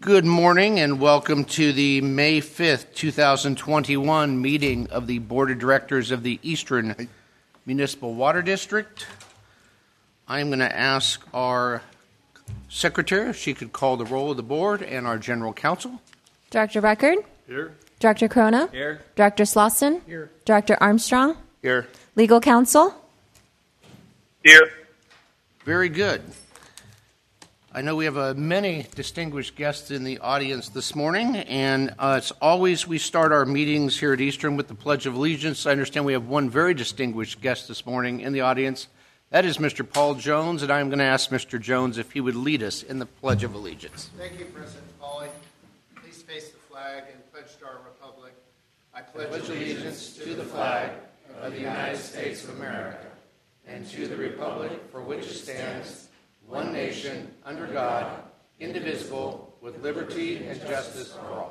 Good morning and welcome to the May 5th, 2021 meeting of the Board of Directors of the Eastern Municipal Water District. I'm going to ask our secretary if she could call the roll of the board and our general counsel. Director Record? Here. Director Corona? Here. Director Slauson? Here. Director Armstrong? Here. Legal counsel? Here. Very good. I know we have many distinguished guests in the audience this morning, and it's always we start our meetings here at Eastern with the Pledge of Allegiance. I understand we have one very distinguished guest this morning in the audience. That is Mr. Paul Jones, and I'm going to ask Mr. Jones if he would lead us in the Pledge of Allegiance. Thank you, President Pauly. Please face the flag and pledge to our republic. I pledge allegiance to the flag of the United States of America and to the republic for which it stands, one nation, under God, indivisible, with liberty and justice for all.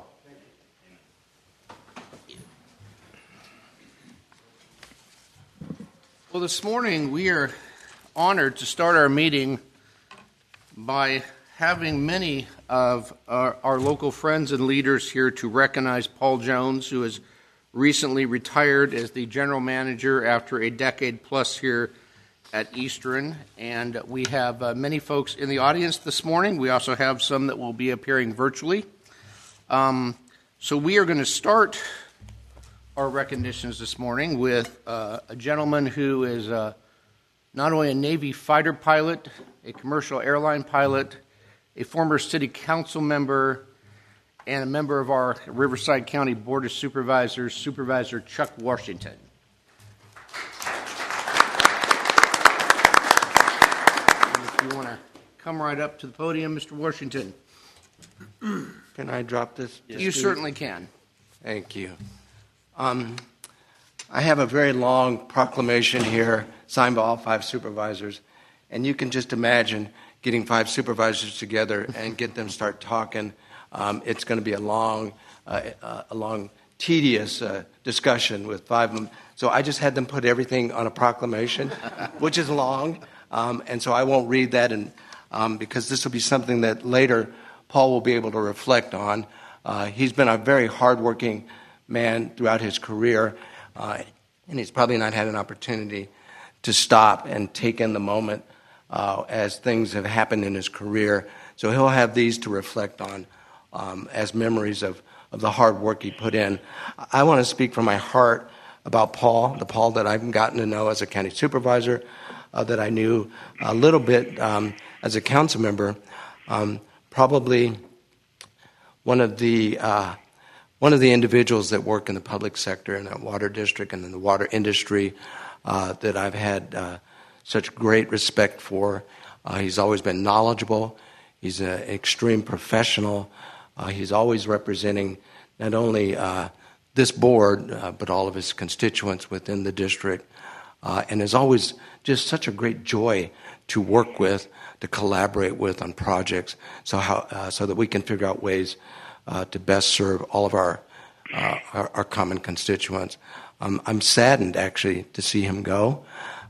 Well, this morning we are honored to start our meeting by having many of our local friends and leaders here to recognize Paul Jones, who has recently retired as the general manager after a decade plus here at Eastern, and we have many folks in the audience this morning. We also have some that will be appearing virtually. So we are going to start our recognitions this morning with a gentleman who is not only a Navy fighter pilot, a commercial airline pilot, a former city council member, and a member of our Riverside County Board of Supervisors, Supervisor Chuck Washington. You want to come right up to the podium, Mr. Washington? Can I drop this? You certainly can. Thank you. I have a very long proclamation here signed by all 5 supervisors, and you can just imagine getting 5 supervisors together and get them start talking. It's going to be a long, tedious discussion with 5 of them. So I just had them put everything on a proclamation, which is long. And so I won't read that, because this will be something that later Paul will be able to reflect on. He's been a very hardworking man throughout his career, and he's probably not had an opportunity to stop and take in the moment as things have happened in his career. So he'll have these to reflect on as memories of the hard work he put in. I want to speak from my heart about Paul, the Paul that I've gotten to know as a county supervisor, that I knew a little bit as a council member. Probably one of the individuals that work in the public sector in the water district and in the water industry that I've had such great respect for. He's always been knowledgeable. He's an extreme professional. He's always representing not only this board, but all of his constituents within the district, and is always just such a great joy to work with, to collaborate with on projects, so that we can figure out ways to best serve all of our common constituents. I'm saddened actually to see him go,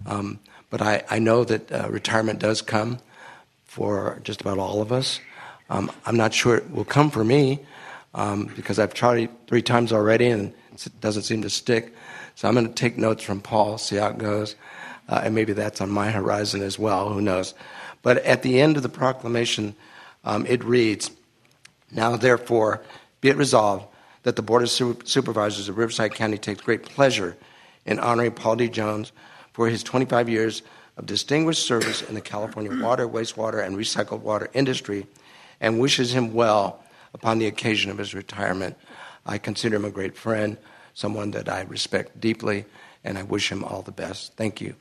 but I know that retirement does come for just about all of us. I'm not sure it will come for me because I've tried 3 times already and it doesn't seem to stick. So I'm going to take notes from Paul, see how it goes, and maybe that's on my horizon as well, who knows. But at the end of the proclamation, it reads, "Now therefore be it resolved that the Board of Supervisors of Riverside County takes great pleasure in honoring Paul D. Jones for his 25 years of distinguished service in the California water, wastewater, and recycled water industry, and wishes him well upon the occasion of his retirement. I consider him a great friend, someone that I respect deeply, and I wish him all the best. Thank you."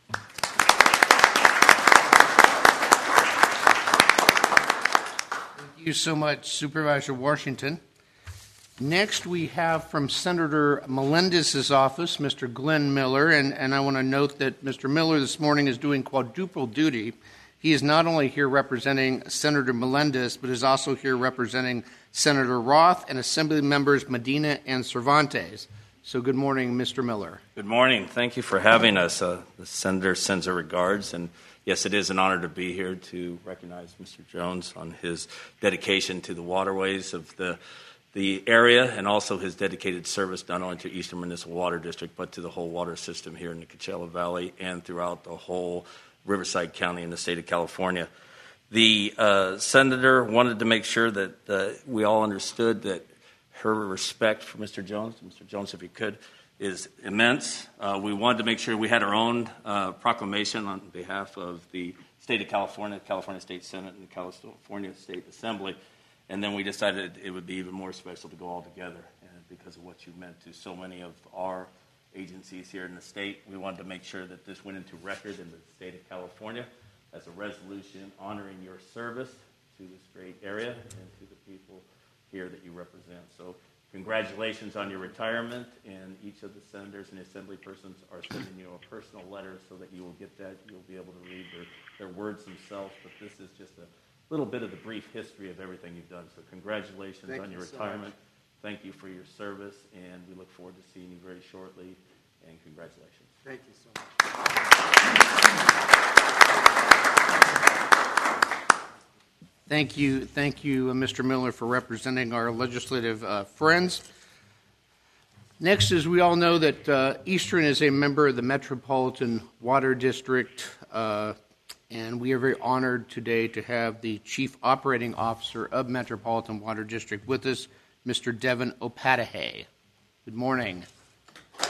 Thank you so much, Supervisor Washington. Next, we have from Senator Melendez's office, Mr. Glenn Miller, and I want to note that Mr. Miller this morning is doing quadruple duty. He is not only here representing Senator Melendez, but is also here representing Senator Roth and Assembly members Medina and Cervantes. So good morning, Mr. Miller. Good morning. Thank you for having us. The Senator sends her regards, and yes, it is an honor to be here to recognize Mr. Jones on his dedication to the waterways of the area, and also his dedicated service not only to Eastern Municipal Water District, but to the whole water system here in the Coachella Valley and throughout the whole Riverside County in the state of California. The senator wanted to make sure that we all understood that her respect for Mr. Jones, if you could, is immense. We wanted to make sure we had our own proclamation on behalf of the state of California, California State Senate, and the California State Assembly. And then we decided it would be even more special to go all together, and because of what you meant to so many of our agencies here in the state. We wanted to make sure that this went into record in the state of California as a resolution honoring your service to this great area and to the people here that you represent. So congratulations on your retirement, and each of the senators and assembly persons are sending you a personal letter so that you will get that. You'll be able to read their words themselves, but this is just a little bit of the brief history of everything you've done. So congratulations on your retirement. Thank you for your service, and we look forward to seeing you very shortly, and congratulations. Thank you so much. Thank you, Mr. Miller, for representing our legislative friends. Next, as we all know, that Eastern is a member of the Metropolitan Water District, and we are very honored today to have the Chief Operating Officer of Metropolitan Water District with us, Mr. Devin Opatahay. Good morning. Good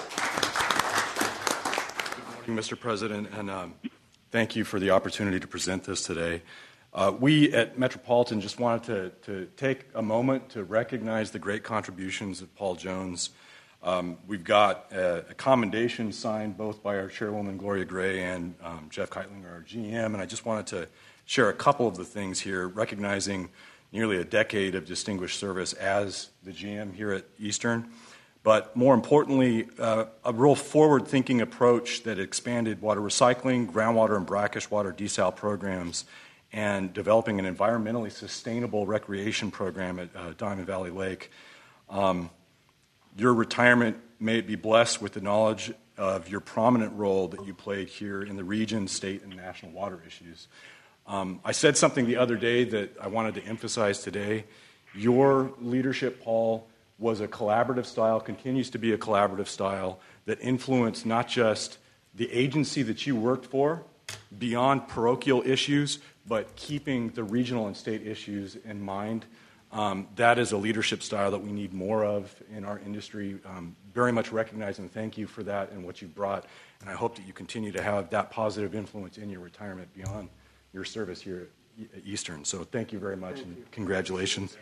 morning, Mr. President, and thank you for the opportunity to present this today. We at Metropolitan just wanted to take a moment to recognize the great contributions of Paul Jones. We've got a commendation signed both by our chairwoman, Gloria Gray, and Jeff Keitlinger, our GM, and I just wanted to share a couple of the things here, recognizing nearly a decade of distinguished service as the GM here at Eastern, but more importantly, a real forward-thinking approach that expanded water recycling, groundwater and brackish water desal programs, and developing an environmentally sustainable recreation program at Diamond Valley Lake. Your retirement may be blessed with the knowledge of your prominent role that you played here in the region, state, and national water issues. I said something the other day that I wanted to emphasize today. Your leadership, Paul, was a collaborative style, continues to be a collaborative style that influenced not just the agency that you worked for beyond parochial issues, but keeping the regional and state issues in mind. That is a leadership style that we need more of in our industry. Very much recognize and thank you for that and what you brought, and I hope that you continue to have that positive influence in your retirement beyond your service here at Eastern. So thank you very much, and congratulations.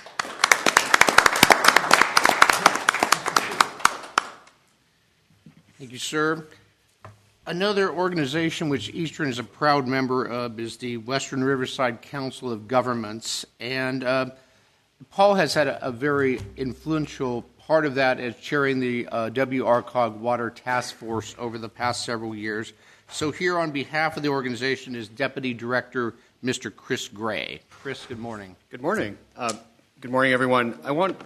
Thank you, sir. Another organization which Eastern is a proud member of is the Western Riverside Council of Governments, and Paul has had a very influential part of that as chairing the WRCOG Water Task Force over the past several years. So here on behalf of the organization is Deputy Director Mr. Chris Gray. Chris, good morning. Good morning. Good morning, everyone. I wanted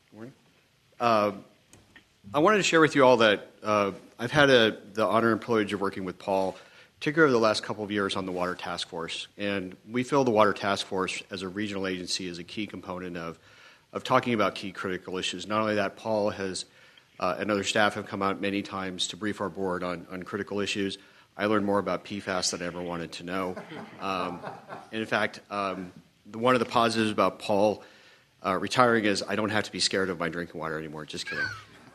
to share with you all that I've had the honor and privilege of working with Paul, particularly over the last couple of years on the Water Task Force. And we feel the Water Task Force as a regional agency is a key component of talking about key critical issues. Not only that, Paul has and other staff have come out many times to brief our board on critical issues. I learned more about PFAS than I ever wanted to know. And in fact, one of the positives about Paul retiring is I don't have to be scared of my drinking water anymore. Just kidding.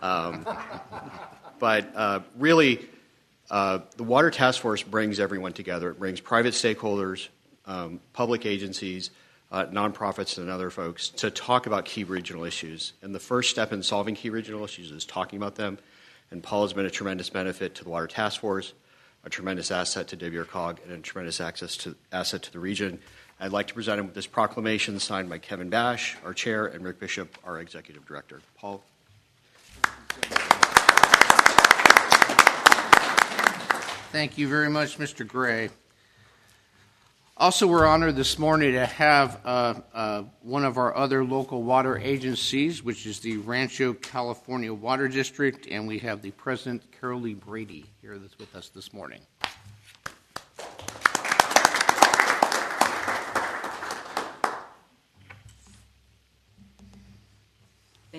But really, the Water Task Force brings everyone together. It brings private stakeholders, public agencies, nonprofits, and other folks to talk about key regional issues. And the first step in solving key regional issues is talking about them. And Paul has been a tremendous benefit to the Water Task Force, a tremendous asset to WRCOG, and a tremendous asset to the region. I'd like to present him with this proclamation signed by Kevin Bash, our chair, and Rick Bishop, our executive director. Paul. Thank you very much, Mr. Gray. Also, we're honored this morning to have one of our other local water agencies, which is the Rancho California Water District, and we have the President, Carol Lee Brady, here with us this morning.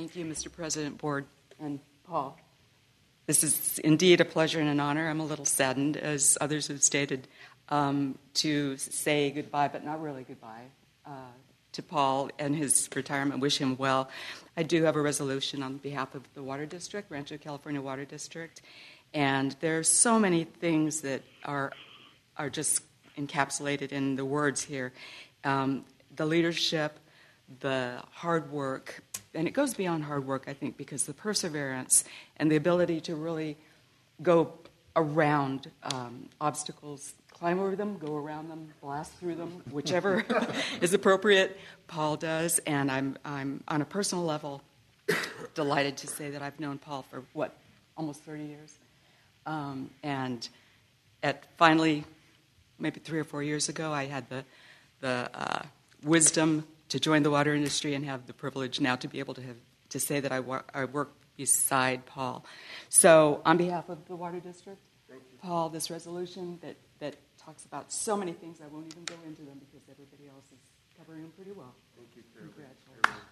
Thank you, Mr. President, Board, and Paul. This is indeed a pleasure and an honor. I'm a little saddened, as others have stated, to say goodbye, but not really goodbye, to Paul and his retirement. Wish him well. I do have a resolution on behalf of the Water District, Rancho California Water District, and there are so many things that are just encapsulated in the words here. The leadership, the hard work, and it goes beyond hard work, I think, because the perseverance and the ability to really go around obstacles, climb over them, go around them, blast through them, whichever is appropriate, Paul does. And I'm on a personal level delighted to say that I've known Paul for, almost 30 years. And finally, maybe 3 or 4 years ago, I had the wisdom to join the water industry and have the privilege now to be able to say that I work beside Paul. So on behalf of the Water District, Paul, this resolution that talks about so many things, I won't even go into them because everybody else is covering them pretty well. Thank you. Congratulations.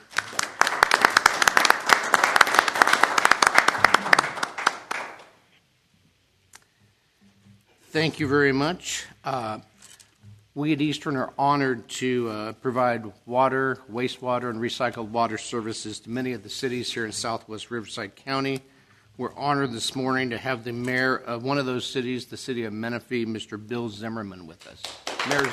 Thank you very much. We at Eastern are honored to provide water, wastewater, and recycled water services to many of the cities here in Southwest Riverside County. We're honored this morning to have the mayor of one of those cities, the city of Menifee, Mr. Bill Zimmerman, with us. Mayor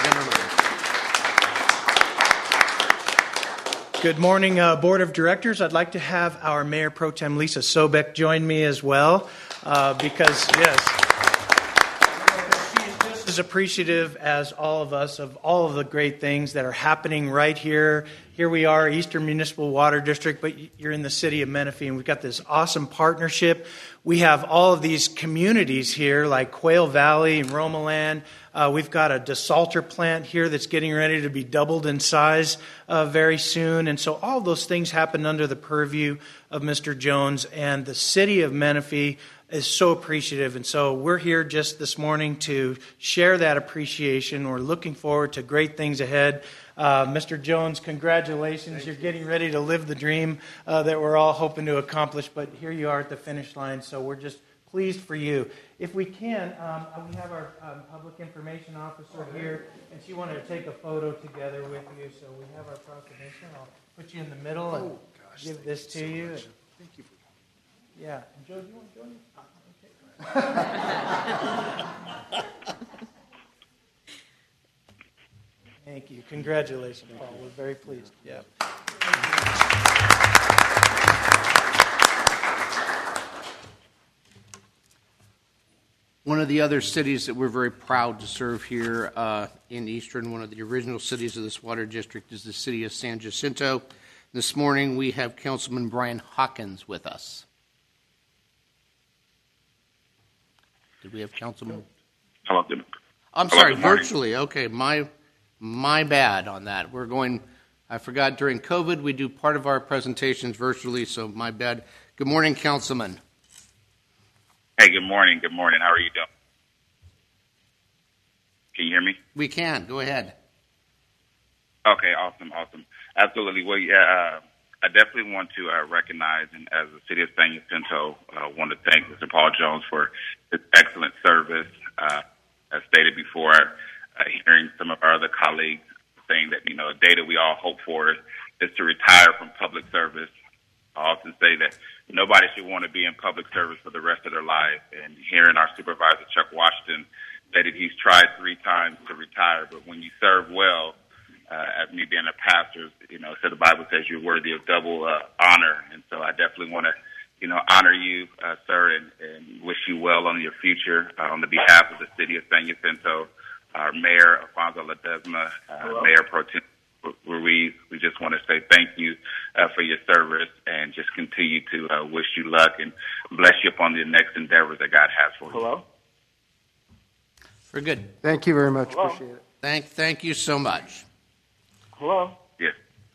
Zimmerman. Good morning, Board of Directors. I'd like to have our Mayor Pro Tem Lisa Sobek join me as well, because, yes, she is just as appreciative as all of us of all of the great things that are happening right here. Here we are, Eastern Municipal Water District, but you're in the city of Menifee, and we've got this awesome partnership. We have all of these communities here, like Quail Valley and Romaland. We've got a desalter plant here that's getting ready to be doubled in size very soon. And so all those things happen under the purview of Mr. Jones, and the city of Menifee is so appreciative. And so we're here just this morning to share that appreciation. We're looking forward to great things ahead. Mr. Jones, congratulations. You're getting ready to live the dream that we're all hoping to accomplish, but here you are at the finish line, so we're just pleased for you. If we can, we have our public information officer here, and she wanted to take a photo together with you, so we have our proclamation. I'll put you in the middle and give this to you. Thank you. Yeah. And Joe, do you want to join me? Thank you. Congratulations, Paul. We're very pleased. Yeah. One of the other cities that we're very proud to serve here in Eastern, one of the original cities of this water district, is the city of San Jacinto. This morning we have Councilman Brian Hawkins with us. Did we have Councilman? Hello. I'm sorry, virtually. Okay, my bad on that. We're going, I forgot during COVID we do part of our presentations virtually, so my bad. Good morning, Councilman. Hey, good morning. Good morning. How are you doing? Can you hear me? We can. Go ahead. Okay, awesome. Absolutely. Well, yeah, I definitely want to recognize, and as the city of San Jacinto, I want to thank Mr. Paul Jones for his excellent service. As stated before, hearing some of our other colleagues saying that, a day that we all hope for is to retire from public service. I often say that nobody should want to be in public service for the rest of their life. And hearing our supervisor, Chuck Washington, stated he's tried 3 times to retire, but when you serve well, as me being a pastor, so the Bible says you're worthy of double honor. And so I definitely want to, honor you, sir, and wish you well on your future. On the behalf of the city of San Jacinto, our Mayor, Alfonso Ledesma, Mayor Pro Tem Ruiz, we just want to say thank you for your service and just continue to wish you luck and bless you upon the next endeavors that God has for you. Hello? Very good. Thank you very much. Hello? Appreciate it. Thank you so much. Hello? Yes.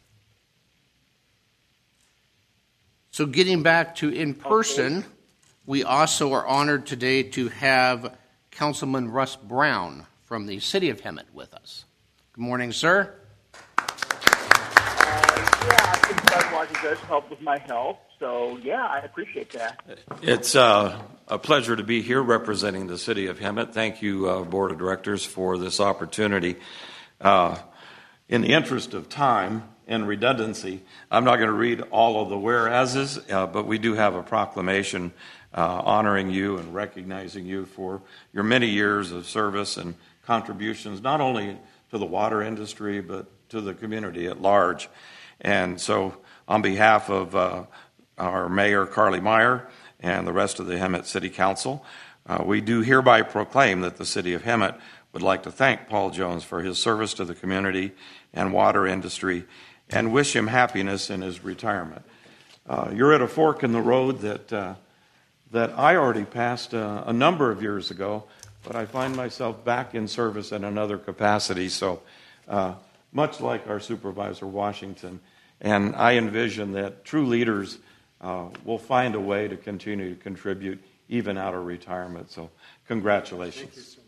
So getting back to in person, we also are honored today to have Councilman Russ Brown from the city of Hemet with us. Good morning, sir. I think Budweiser does help with my health. So, yeah, I appreciate that. It's a pleasure to be here representing the city of Hemet. Thank you, Board of Directors, for this opportunity. In the interest of time and redundancy, I'm not going to read all of the whereases, but we do have a proclamation honoring you and recognizing you for your many years of service and contributions, not only to the water industry, but to the community at large. And so on behalf of our Mayor, Carly Meyer, and the rest of the Hemet City Council, we do hereby proclaim that the City of Hemet would like to thank Paul Jones for his service to the community and water industry and wish him happiness in his retirement. You're at a fork in the road that I already passed a number of years ago, but I find myself back in service in another capacity. So much like our Supervisor Washington, and I envision that true leaders will find a way to continue to contribute even out of retirement. So congratulations. Thank you so much.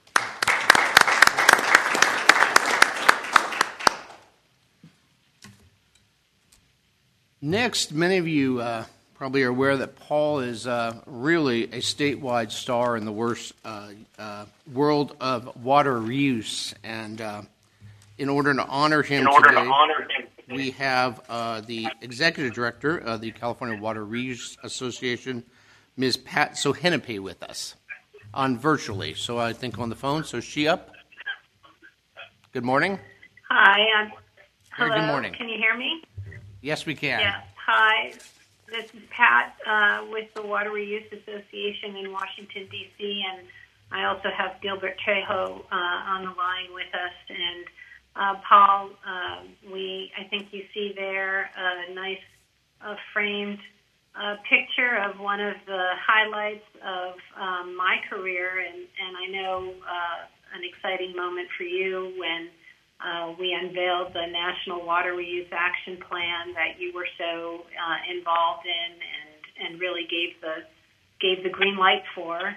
Next, many of you probably are aware that Paul is really a statewide star in the world of water reuse. And in order to honor him today, we have the Executive Director of the California Water Reuse Association, Ms. Pat Sohenepe, with us on virtually. So I think on the phone. So is she up? Good morning. Hi. Very good morning. Can you hear me? Yes, we can. Yeah. Hi. This is Pat with the Water Reuse Association in Washington, D.C., and I also have Gilbert Trejo on the line with us. And Paul, I think you see there a nice framed picture of one of the highlights of my career, and I know an exciting moment for you when we unveiled the National Water Reuse Action Plan that you were so involved in and really gave the green light for.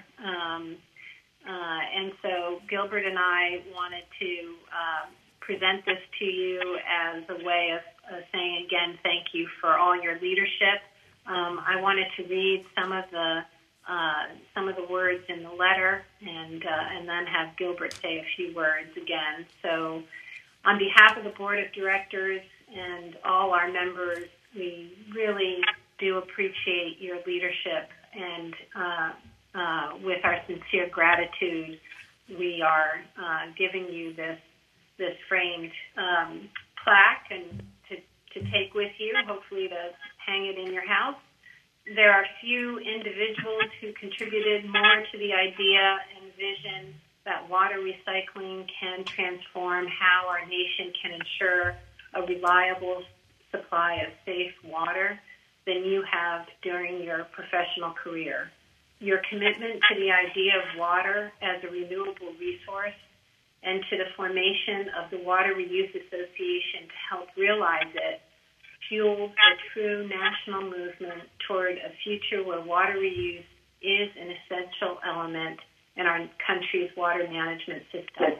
And so Gilbert and I wanted to present this to you as a way of saying again thank you for all your leadership. I wanted to read some of the words in the letter and then have Gilbert say a few words again. So, on behalf of the Board of Directors and all our members, we really do appreciate your leadership, and with our sincere gratitude, we are giving you this framed plaque and to take with you, hopefully to hang it in your house. There are few individuals who contributed more to the idea and vision that water recycling can transform how our nation can ensure a reliable supply of safe water than you have during your professional career. Your commitment to the idea of water as a renewable resource and to the formation of the Water Reuse Association to help realize it fueled a true national movement toward a future where water reuse is an essential element in our country's water management system.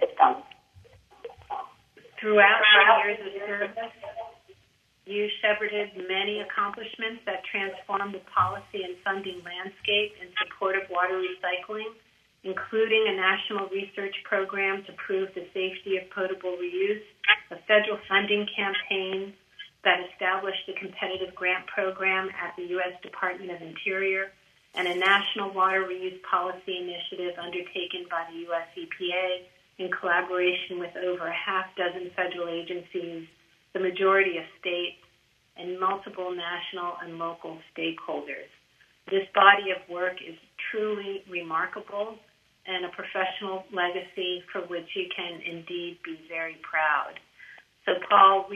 Throughout your years of service, you shepherded many accomplishments that transformed the policy and funding landscape in support of water recycling, including a national research program to prove the safety of potable reuse, a federal funding campaign that established a competitive grant program at the U.S. Department of Interior, and a national water reuse policy initiative undertaken by the U.S. EPA in collaboration with over a half dozen federal agencies, the majority of states, and multiple national and local stakeholders. This body of work is truly remarkable and a professional legacy for which you can indeed be very proud. So, Paul,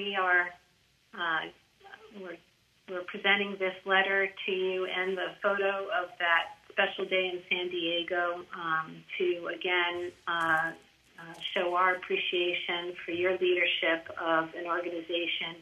we're presenting this letter to you and the photo of that special day in San Diego to, again, show our appreciation for your leadership of an organization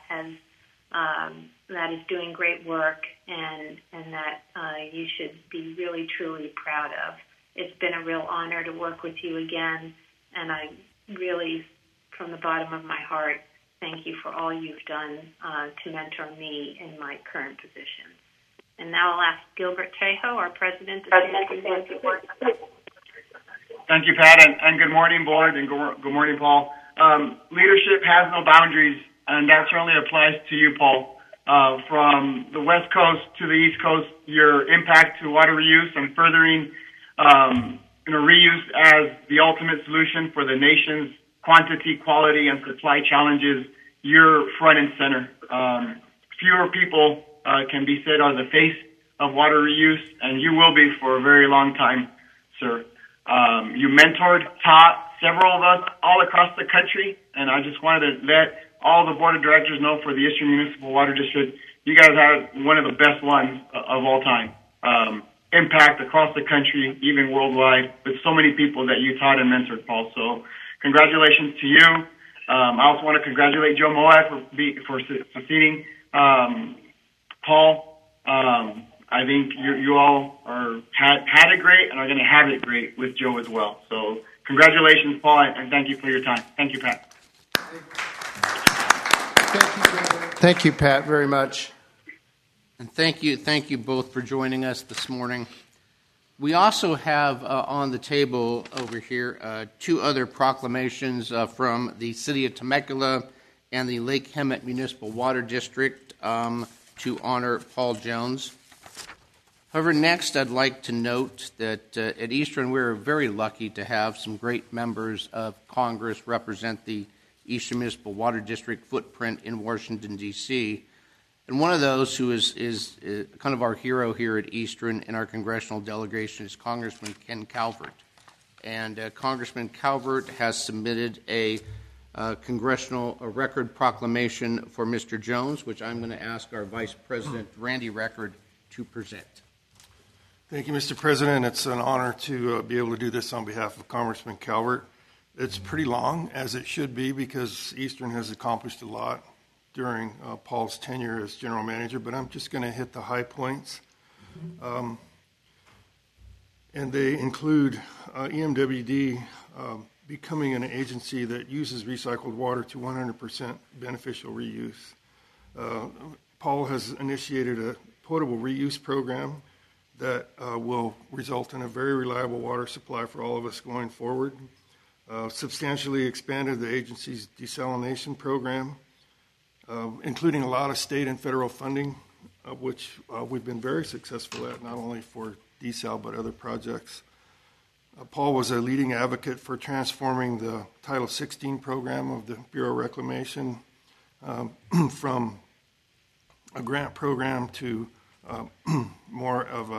that is doing great work and that you should be really, truly proud of. It's been a real honor to work with you again, and I really, from the bottom of my heart, thank you for all you've done to mentor me in my current position. And now I'll ask Gilbert Trejo, our president of Thank you, Pat, and good morning, board, and good morning, Paul. Leadership has no boundaries, and that certainly applies to you, Paul. From the West Coast to the East Coast, your impact to water reuse and furthering reuse as the ultimate solution for the nation's quantity, quality, and supply challenges, you're front and center. Fewer people can be said are the face of water reuse, and you will be for a very long time, sir. You mentored, taught several of us all across the country, and I just wanted to let all the board of directors know for the Eastern Municipal Water District, you guys are one of the best ones of all time. Impact across the country, even worldwide, with so many people that you taught and mentored, Paul. So congratulations to you. I also want to congratulate Joe Moab for succeeding Paul. I think you all had it great and are going to have it great with Joe as well. So congratulations, Paul, and thank you for your time. Thank you, Pat. Thank you, Pat, very much. And thank you both for joining us this morning. We also have on the table over here 2 other proclamations from the City of Temecula and the Lake Hemet Municipal Water District to honor Paul Jones. However, next I'd like to note that at Eastern we're very lucky to have some great members of Congress represent the Eastern Municipal Water District footprint in Washington, D.C., and one of those who is kind of our hero here at Eastern in our congressional delegation is Congressman Ken Calvert. And Congressman Calvert has submitted a congressional record proclamation for Mr. Jones, which I'm going to ask our Vice President, Randy Record, to present. Thank you, Mr. President. It's an honor to be able to do this on behalf of Congressman Calvert. It's pretty long, as it should be, because Eastern has accomplished a lot during Paul's tenure as general manager, but I'm just going to hit the high points. And they include EMWD becoming an agency that uses recycled water to 100% beneficial reuse. Paul has initiated a potable reuse program that will result in a very reliable water supply for all of us going forward. Substantially expanded the agency's desalination program, including a lot of state and federal funding, which we've been very successful at, not only for desal but other projects. Paul was a leading advocate for transforming the Title 16 program of the Bureau of Reclamation from a grant program to more of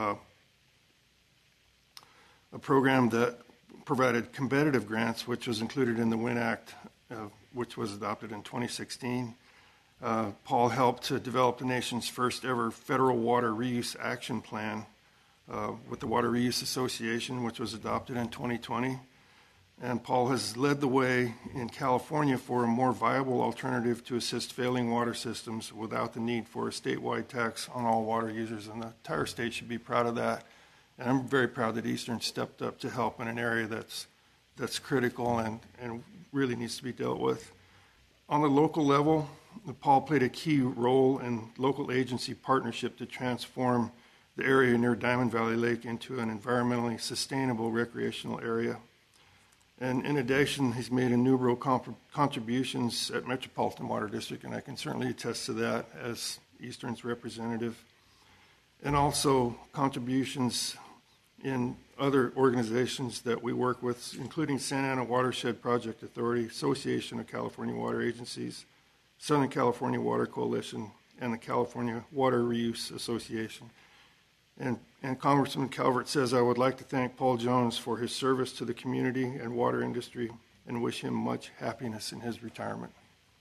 a program that provided competitive grants, which was included in the WIN Act, which was adopted in 2016. Paul helped to develop the nation's first ever federal water reuse action plan with the Water Reuse Association, which was adopted in 2020. And Paul has led the way in California for a more viable alternative to assist failing water systems without the need for a statewide tax on all water users, and the entire state should be proud of that. And I'm very proud that Eastern stepped up to help in an area that's critical and really needs to be dealt with. On the local level, Paul played a key role in local agency partnership to transform the area near Diamond Valley Lake into an environmentally sustainable recreational area. And in addition, he's made innumerable contributions at Metropolitan Water District, and I can certainly attest to that as Eastern's representative. And also contributions in other organizations that we work with, including Santa Ana Watershed Project Authority, Association of California Water Agencies, Southern California Water Coalition, and the California Water Reuse Association. And Congressman Calvert says, I would like to thank Paul Jones for his service to the community and water industry and wish him much happiness in his retirement.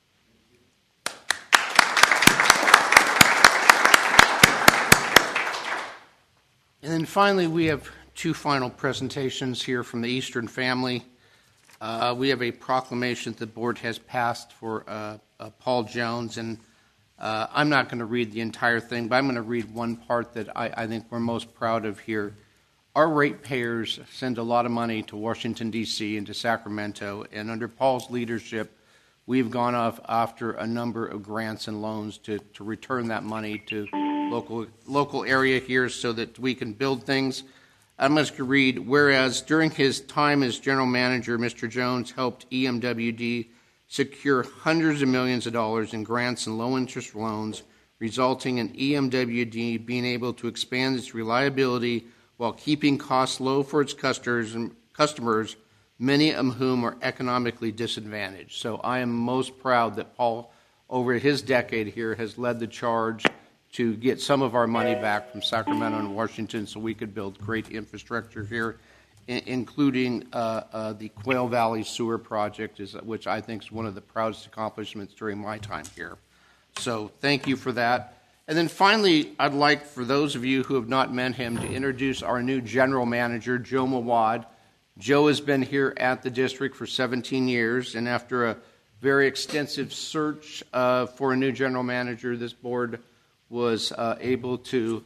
And then finally, we have 2 final presentations here from the Eastern family. We have a proclamation that the board has passed for Paul Jones, and I'm not going to read the entire thing, but I'm going to read one part that I think we're most proud of here. Our ratepayers send a lot of money to Washington, D.C. and to Sacramento, and under Paul's leadership, we've gone off after a number of grants and loans to return that money to local area here so that we can build things. I'm just going to read, whereas during his time as general manager, Mr. Jones helped EMWD secure hundreds of millions of dollars in grants and low-interest loans, resulting in EMWD being able to expand its reliability while keeping costs low for its customers, many of whom are economically disadvantaged. So I am most proud that Paul, over his decade here, has led the charge to get some of our money back from Sacramento and Washington so we could build great infrastructure here, including the Quail Valley Sewer Project, which I think is one of the proudest accomplishments during my time here. So thank you for that. And then finally, I'd like for those of you who have not met him to introduce our new general manager, Joe Mawad. Joe has been here at the district for 17 years, and after a very extensive search for a new general manager, this board was able to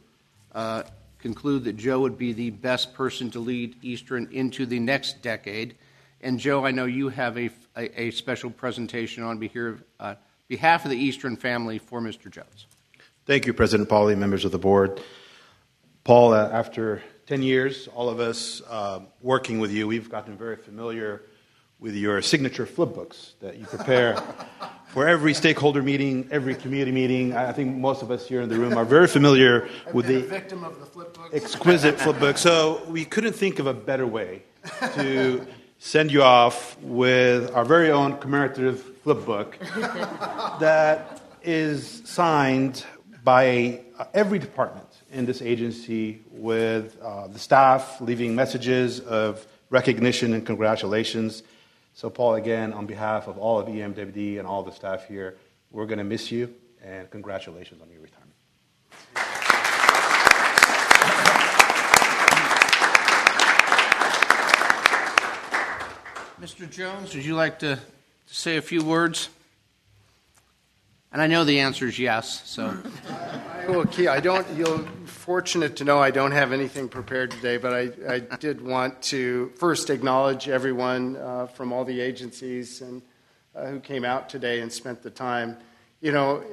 conclude that Joe would be the best person to lead Eastern into the next decade. And Joe, I know you have a special presentation on behalf of the Eastern family for Mr. Jones. Thank you, President Pauly, members of the board. Paul, after 10 years, all of us working with you, we've gotten very familiar with your signature flip books that you prepare for every stakeholder meeting, every community meeting. I think most of us here in the room are very familiar with the victim of the flip books. Exquisite flip book. So we couldn't think of a better way to send you off with our very own commemorative flip book that is signed by every department in this agency, with the staff leaving messages of recognition and congratulations. So, Paul, again, on behalf of all of EMWD and all the staff here, we're going to miss you, and congratulations on your retirement. Mr. Jones, would you like to say a few words? And I know the answer is yes, so. Well, Key, you're fortunate to know I don't have anything prepared today, but I did want to first acknowledge everyone from all the agencies and who came out today and spent the time. You know,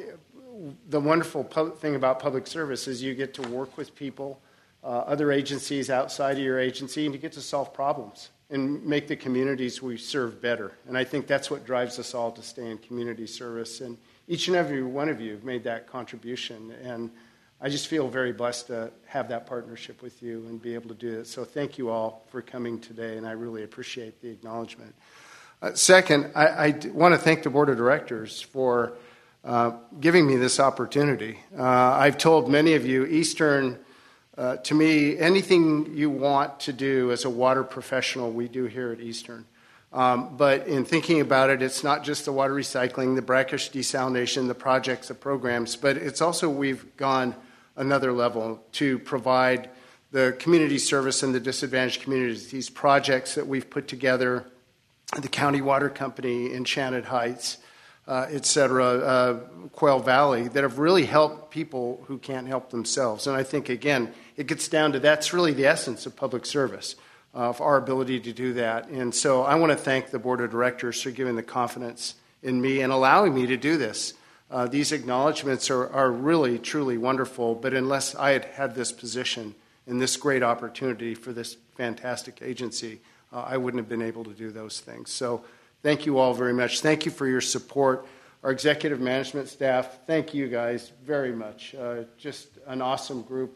the wonderful thing about public service is you get to work with people, other agencies outside of your agency, and you get to solve problems and make the communities we serve better. And I think that's what drives us all to stay in community service. And each and every one of you have made that contribution, and I just feel very blessed to have that partnership with you and be able to do it. So thank you all for coming today, and I really appreciate the acknowledgement. Second, I want to thank the Board of Directors for giving me this opportunity. I've told many of you, Eastern, to me, anything you want to do as a water professional, we do here at Eastern. But in thinking about it, it's not just the water recycling, the brackish desalination, the projects, the programs, but it's also we've gone another level to provide the community service in the disadvantaged communities, these projects that we've put together, the County Water Company, Enchanted Heights, et cetera, Quail Valley, that have really helped people who can't help themselves. And I think, again, it gets down to that's really the essence of public service. Of our ability to do that. And so I want to thank the Board of Directors for giving the confidence in me and allowing me to do this. These acknowledgments are really, truly wonderful, but unless I had had this position and this great opportunity for this fantastic agency, I wouldn't have been able to do those things. So thank you all very much. Thank you for your support. Our executive management staff, thank you guys very much. Just an awesome group.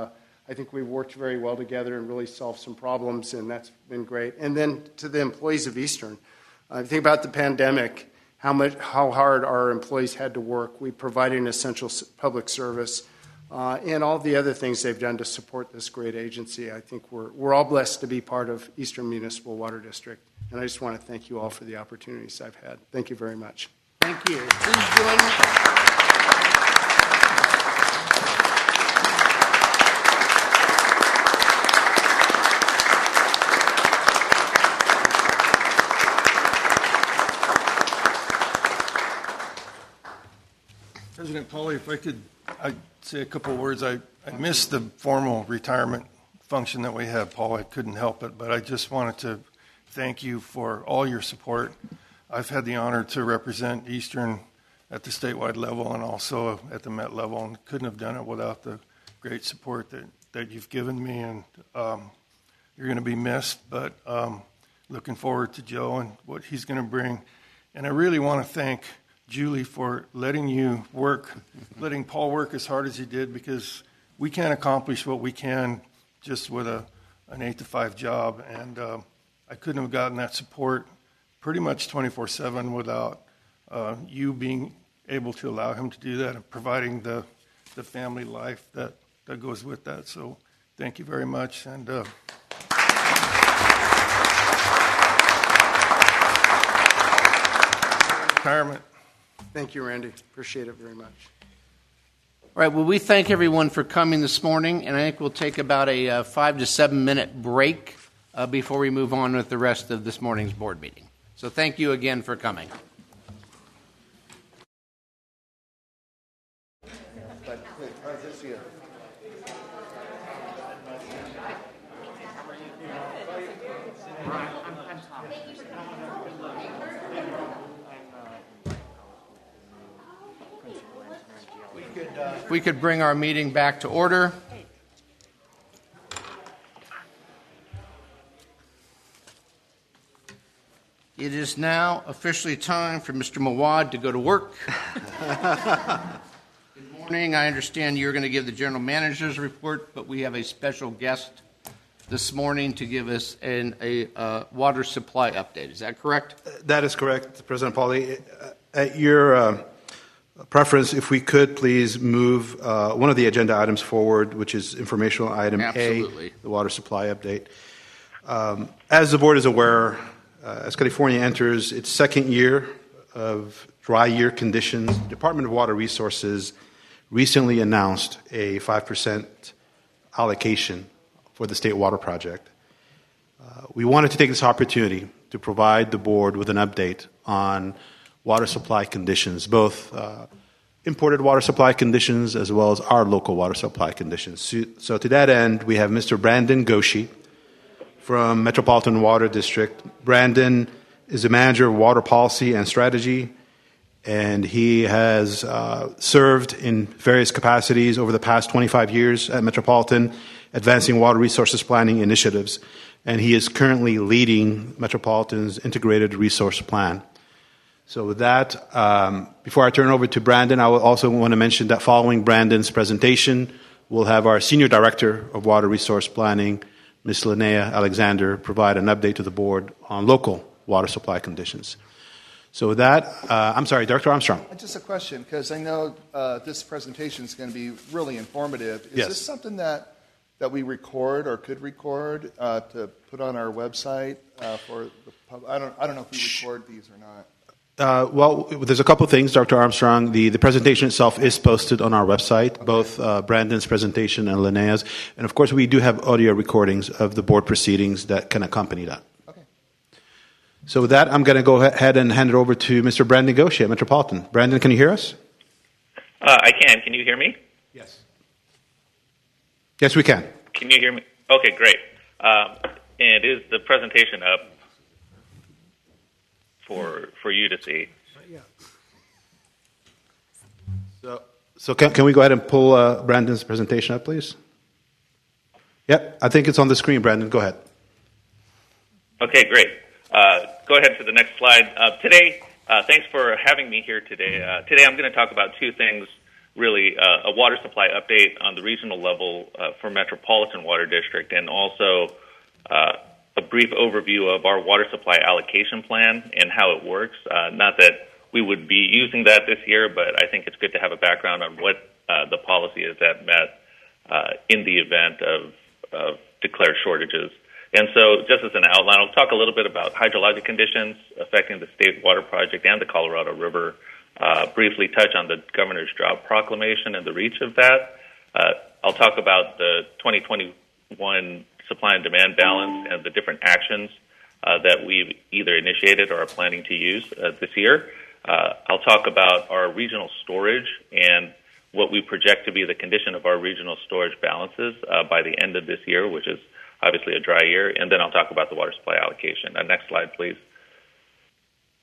I think we've worked very well together and really solved some problems, and that's been great. And then to the employees of Eastern, think about the pandemic, how hard our employees had to work. We provided an essential public service, and all the other things they've done to support this great agency. I think we're all blessed to be part of Eastern Municipal Water District, and I just want to thank you all for the opportunities I've had. Thank you very much. Thank you. Please join me. President Pauly, if I could I'd say a couple of words. I missed the formal retirement function that we had, Paul. I couldn't help it, but I just wanted to thank you for all your support. I've had the honor to represent Eastern at the statewide level and also at the Met level, and couldn't have done it without the great support that you've given me. And you're going to be missed, but looking forward to Joe and what he's going to bring. And I really want to thank Julie for letting you work, letting Paul work as hard as he did, because we can't accomplish what we can just with an 8-to-5 job. And I couldn't have gotten that support pretty much 24/7 without you being able to allow him to do that and providing the family life that goes with that. So thank you very much. And retirement. Thank you, Randy. Appreciate it very much. All right, well, we thank everyone for coming this morning, and I think we'll take about a 5 to 7 minute break before we move on with the rest of this morning's board meeting. So thank you again for coming. If we could bring our meeting back to order. It is now officially time for Mr. Mawad to go to work. Good morning. I understand you're going to give the general manager's report, but we have a special guest this morning to give us a water supply update. Is that correct? That is correct, President Pauly. At your preference, if we could please move one of the agenda items forward, which is informational item Absolutely. A, the water supply update. As the board is aware, as California enters its second year of dry year conditions, the Department of Water Resources recently announced a 5% allocation for the State Water Project. We wanted to take this opportunity to provide the board with an update on water supply conditions, both imported water supply conditions as well as our local water supply conditions. So to that end, we have Mr. Brandon Goshi from Metropolitan Water District. Brandon is the manager of water policy and strategy, and he has served in various capacities over the past 25 years at Metropolitan, advancing water resources planning initiatives, and he is currently leading Metropolitan's integrated resource plan. So with that, before I turn over to Brandon, I will also want to mention that following Brandon's presentation, we'll have our Senior Director of Water Resource Planning, Ms. Linnea Alexander, provide an update to the board on local water supply conditions. So with that, I'm sorry, Director Armstrong. Just a question, because I know this presentation is going to be really informative. Is Yes. this something that we record or could record to put on our website for the public? I don't know if we record these or not. Well, there's a couple of things, Dr. Armstrong. The presentation itself is posted on our website, okay. Both Brandon's presentation and Linnea's. And, of course, we do have audio recordings of the board proceedings that can accompany that. Okay. So with that, I'm going to go ahead and hand it over to Mr. Brandon Goshi at Metropolitan. Brandon, can you hear us? I can. Can you hear me? Yes. Yes, we can. Can you hear me? Okay, great. And is the presentation up for you to see? So can we go ahead and pull Brandon's presentation up, please? Yep, I think it's on the screen, Brandon. Go ahead. Okay, great. Go ahead to the next slide. Today, thanks for having me here today. Today I'm going to talk about two things, really, a water supply update on the regional level for Metropolitan Water District, and also a brief overview of our water supply allocation plan and how it works. Not that we would be using that this year, but I think it's good to have a background on what the policy is at Met in the event of declared shortages. And so just as an outline, I'll talk a little bit about hydrologic conditions affecting the State Water Project and the Colorado River, briefly touch on the Governor's Drought Proclamation and the reach of that. I'll talk about the 2021 supply and demand balance and the different actions that we've either initiated or are planning to use this year. I'll talk about our regional storage and what we project to be the condition of our regional storage balances by the end of this year, which is obviously a dry year. And then I'll talk about the water supply allocation. Next slide, please.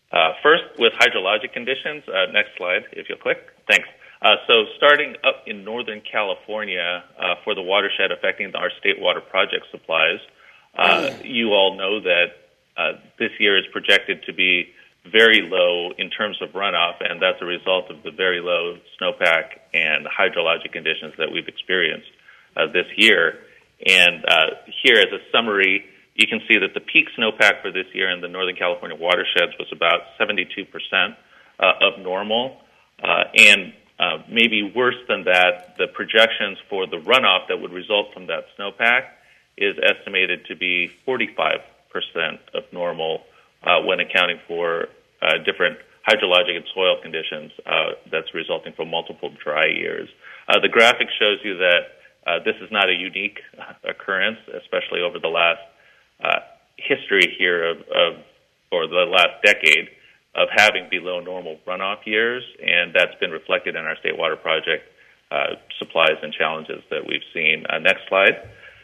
First, with hydrologic conditions. Next slide, if you'll click. Thanks. So starting up in Northern California for the watershed affecting our state water project supplies, you all know that this year is projected to be very low in terms of runoff, and that's a result of the very low snowpack and hydrologic conditions that we've experienced this year. And here, as a summary, you can see that the peak snowpack for this year in the Northern California watersheds was about 72% of normal. And maybe worse than that, the projections for the runoff that would result from that snowpack is estimated to be 45% of normal when accounting for different hydrologic and soil conditions that's resulting from multiple dry years. The graphic shows you that this is not a unique occurrence, especially over the last history here or the last decade of having below normal runoff years, and that's been reflected in our state water project supplies and challenges that we've seen. Next slide.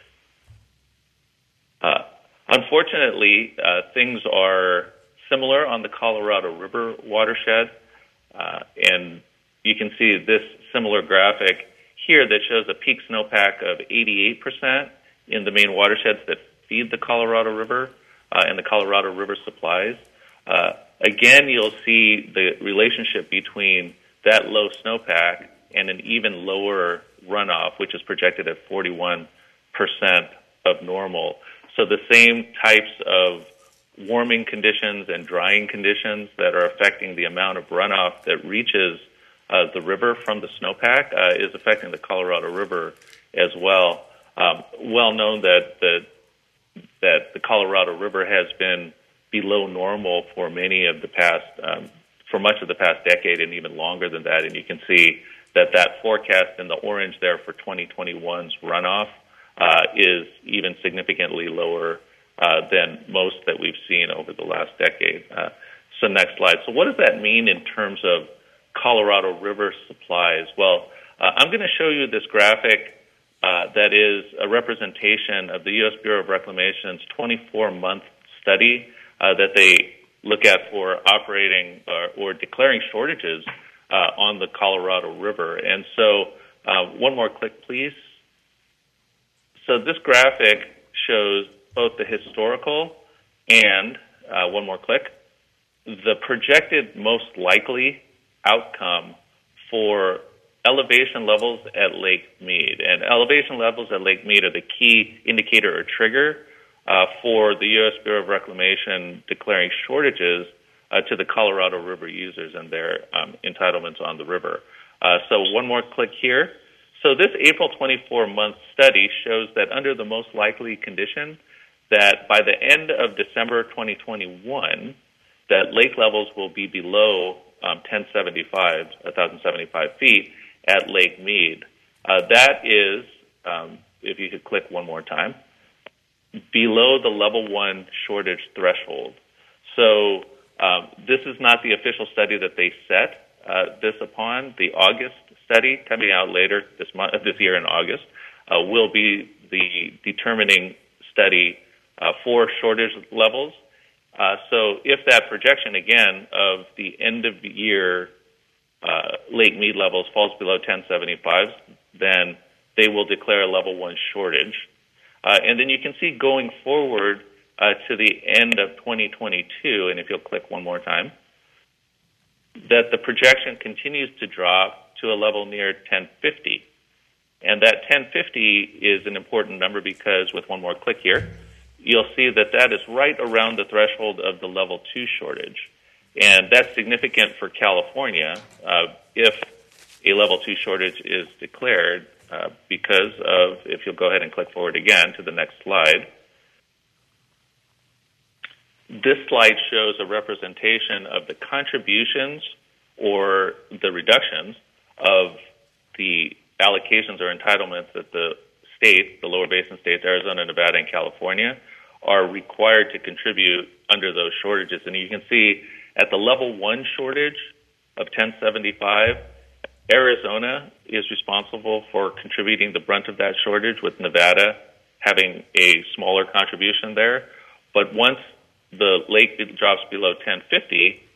Unfortunately, things are similar on the Colorado River watershed, and you can see this similar graphic here that shows a peak snowpack of 88% in the main watersheds that feed the Colorado River and the Colorado River supplies. Again, you'll see the relationship between that low snowpack and an even lower runoff, which is projected at 41% of normal. So the same types of warming conditions and drying conditions that are affecting the amount of runoff that reaches the river from the snowpack is affecting the Colorado River as well. Well known that the Colorado River has been below normal for many of the past, for much of the past decade and even longer than that. And you can see that forecast in the orange there for 2021's runoff is even significantly lower than most that we've seen over the last decade. So next slide. So what does that mean in terms of Colorado River supplies? Well, I'm going to show you this graphic that is a representation of the U.S. Bureau of Reclamation's 24-month study that they look at for operating or declaring shortages on the Colorado River. And so one more click, please. So this graphic shows both the historical and, one more click, the projected most likely outcome for elevation levels at Lake Mead. And elevation levels at Lake Mead are the key indicator or trigger for the U.S. Bureau of Reclamation declaring shortages to the Colorado River users and their entitlements on the river. So one more click here. So this April 24-month study shows that under the most likely condition, that by the end of December 2021, that lake levels will be below 1,075 feet at Lake Mead. That is, if you could click one more time, below the level 1 shortage threshold. So this is not the official study that they set this upon. The August study coming out later this year in August will be the determining study for shortage levels. So if that projection again of the end of the year Lake Mead levels falls below 1075, then they will declare a level 1 shortage. And then you can see going forward to the end of 2022, and if you'll click one more time, that the projection continues to drop to a level near 1050. And that 1050 is an important number because with one more click here, you'll see that that is right around the threshold of the level 2 shortage. And that's significant for California if a level 2 shortage is declared because of, if you'll go ahead and click forward again to the next slide, this slide shows a representation of the contributions or the reductions of the allocations or entitlements that the states, the lower basin states, Arizona, Nevada, and California, are required to contribute under those shortages. And you can see at the level 1 shortage of 1075, Arizona is responsible for contributing the brunt of that shortage, with Nevada having a smaller contribution there. But once the lake drops below 1050,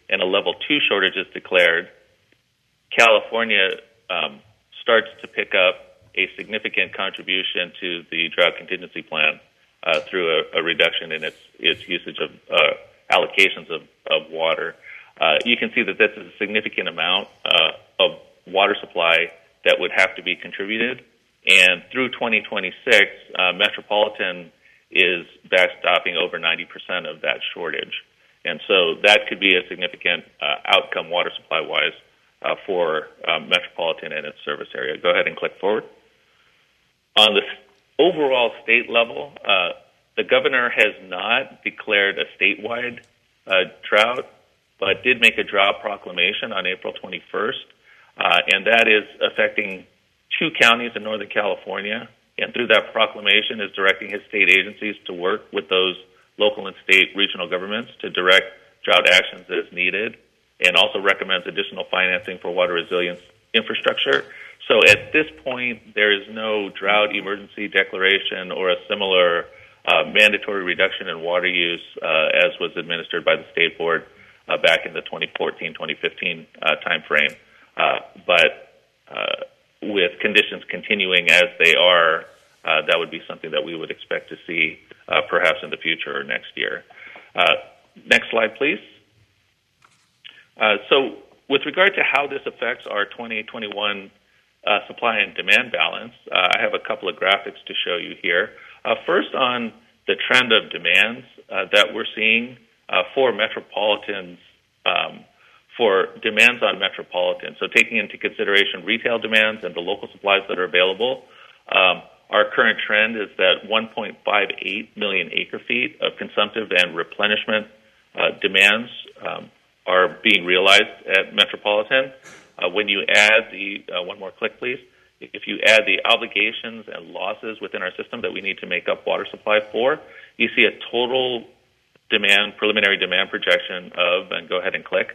and a level 2 shortage is declared, California starts to pick up a significant contribution to the drought contingency plan through a reduction in its usage of allocations of water. You can see that this is a significant amount of water supply that would have to be contributed. And through 2026, Metropolitan is backstopping over 90% of that shortage. And so that could be a significant outcome water supply-wise for Metropolitan and its service area. Go ahead and click forward. On the overall state level, the governor has not declared a statewide drought, but did make a drought proclamation on April 21st, and that is affecting 2 counties in Northern California. And through that proclamation is directing his state agencies to work with those local and state regional governments to direct drought actions as needed, and also recommends additional financing for water resilience infrastructure. So at this point, there is no drought emergency declaration or a similar mandatory reduction in water use as was administered by the state board back in the 2014-2015 timeframe. But with conditions continuing as they are, that would be something that we would expect to see perhaps in the future or next year. Next slide, please. So with regard to how this affects our 2021 supply and demand balance, I have a couple of graphics to show you here. First, on the trend of demands that we're seeing for Metropolitan's for demands on Metropolitan. So taking into consideration retail demands and the local supplies that are available, our current trend is that 1.58 million acre feet of consumptive and replenishment demands are being realized at Metropolitan. When you add the, one more click please, if you add the obligations and losses within our system that we need to make up water supply for, you see a total demand, preliminary demand projection of, and go ahead and click,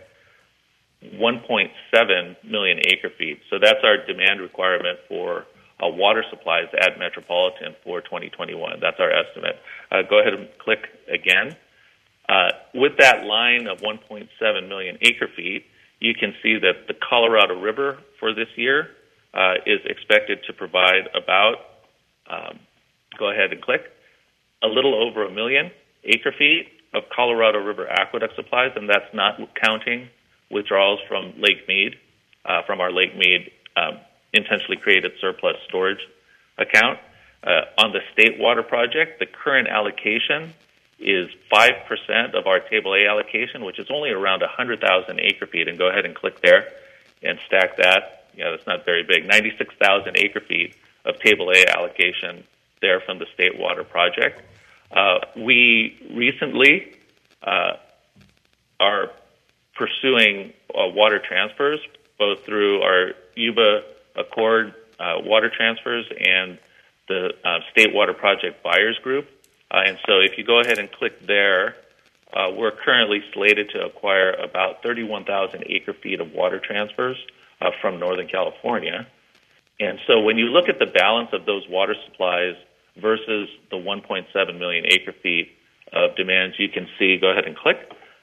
1.7 million acre feet. So that's our demand requirement for water supplies at Metropolitan for 2021. That's our estimate. Go ahead and click again. With that line of 1.7 million acre feet, you can see that the Colorado River for this year is expected to provide about, go ahead and click, a little over 1 million acre feet of Colorado River aqueduct supplies, and that's not counting withdrawals from Lake Mead, from our Lake Mead intentionally created surplus storage account. On the State Water Project, the current allocation is 5% of our Table A allocation, which is only around 100,000 acre feet. And go ahead and click there and stack that. Yeah, that's not very big. 96,000 acre feet of Table A allocation there from the State Water Project. We recently are pursuing water transfers, both through our Yuba Accord water transfers and the State Water Project Buyers Group. And so if you go ahead and click there, we're currently slated to acquire about 31,000 acre feet of water transfers from Northern California. And so when you look at the balance of those water supplies versus the 1.7 million acre feet of demands, you can see, go ahead and click,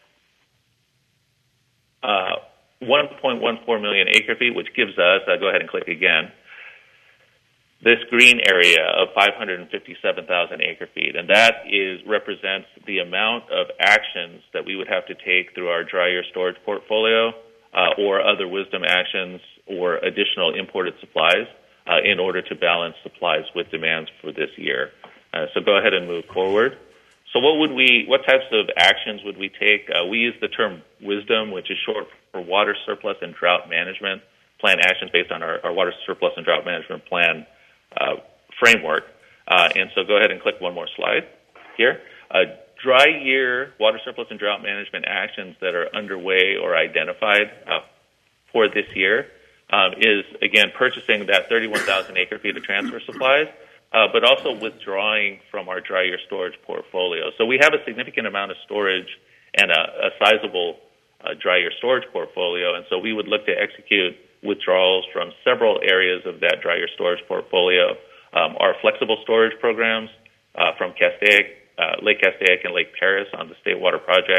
1.14 million acre feet, which gives us, go ahead and click again, this green area of 557,000 acre feet. And that represents the amount of actions that we would have to take through our dry year storage portfolio or other wisdom actions or additional imported supplies in order to balance supplies with demands for this year. So go ahead and move forward. So what types of actions would we take? We use the term wisdom, which is short for Water Surplus and Drought Management Plan actions based on our Water Surplus and Drought Management Plan framework. And so go ahead and click one more slide here. Dry year water surplus and drought management actions that are underway or identified for this year is, again, purchasing that 31,000 acre feet of transfer supplies, but also withdrawing from our dry year storage portfolio. So we have a significant amount of storage and a sizable dry year storage portfolio, and so we would look to execute withdrawals from several areas of that dry year storage portfolio. Our flexible storage programs from Lake Castaic and Lake Paris on the State Water Project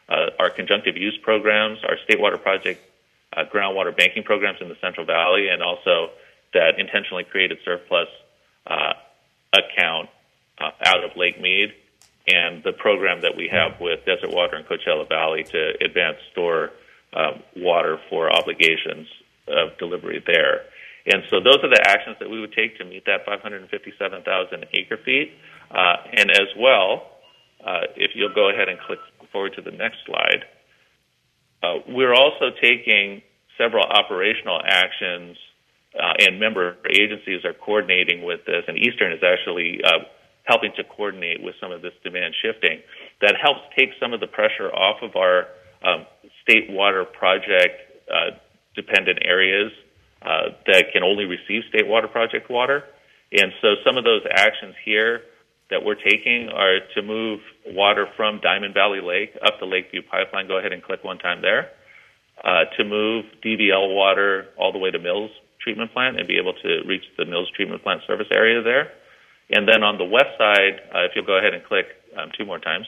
our conjunctive use programs, our state water project groundwater banking programs in the Central Valley, and also that intentionally created surplus account out of Lake Mead, and the program that we have with Desert Water and Coachella Valley to advance store water for obligations of delivery there. And so those are the actions that we would take to meet that 557,000 acre feet. And as well, if you'll go ahead and click forward to the next slide, we're also taking several operational actions, and member agencies are coordinating with this, and Eastern is actually helping to coordinate with some of this demand shifting that helps take some of the pressure off of our state water project dependent areas that can only receive state water project water. And so some of those actions here that we're taking are to move water from Diamond Valley Lake up the Lakeview Pipeline. Go ahead and click one time there. To move DVL water all the way to Mills Treatment Plant and be able to reach the Mills Treatment Plant service area there. And then on the west side, if you'll go ahead and click two more times,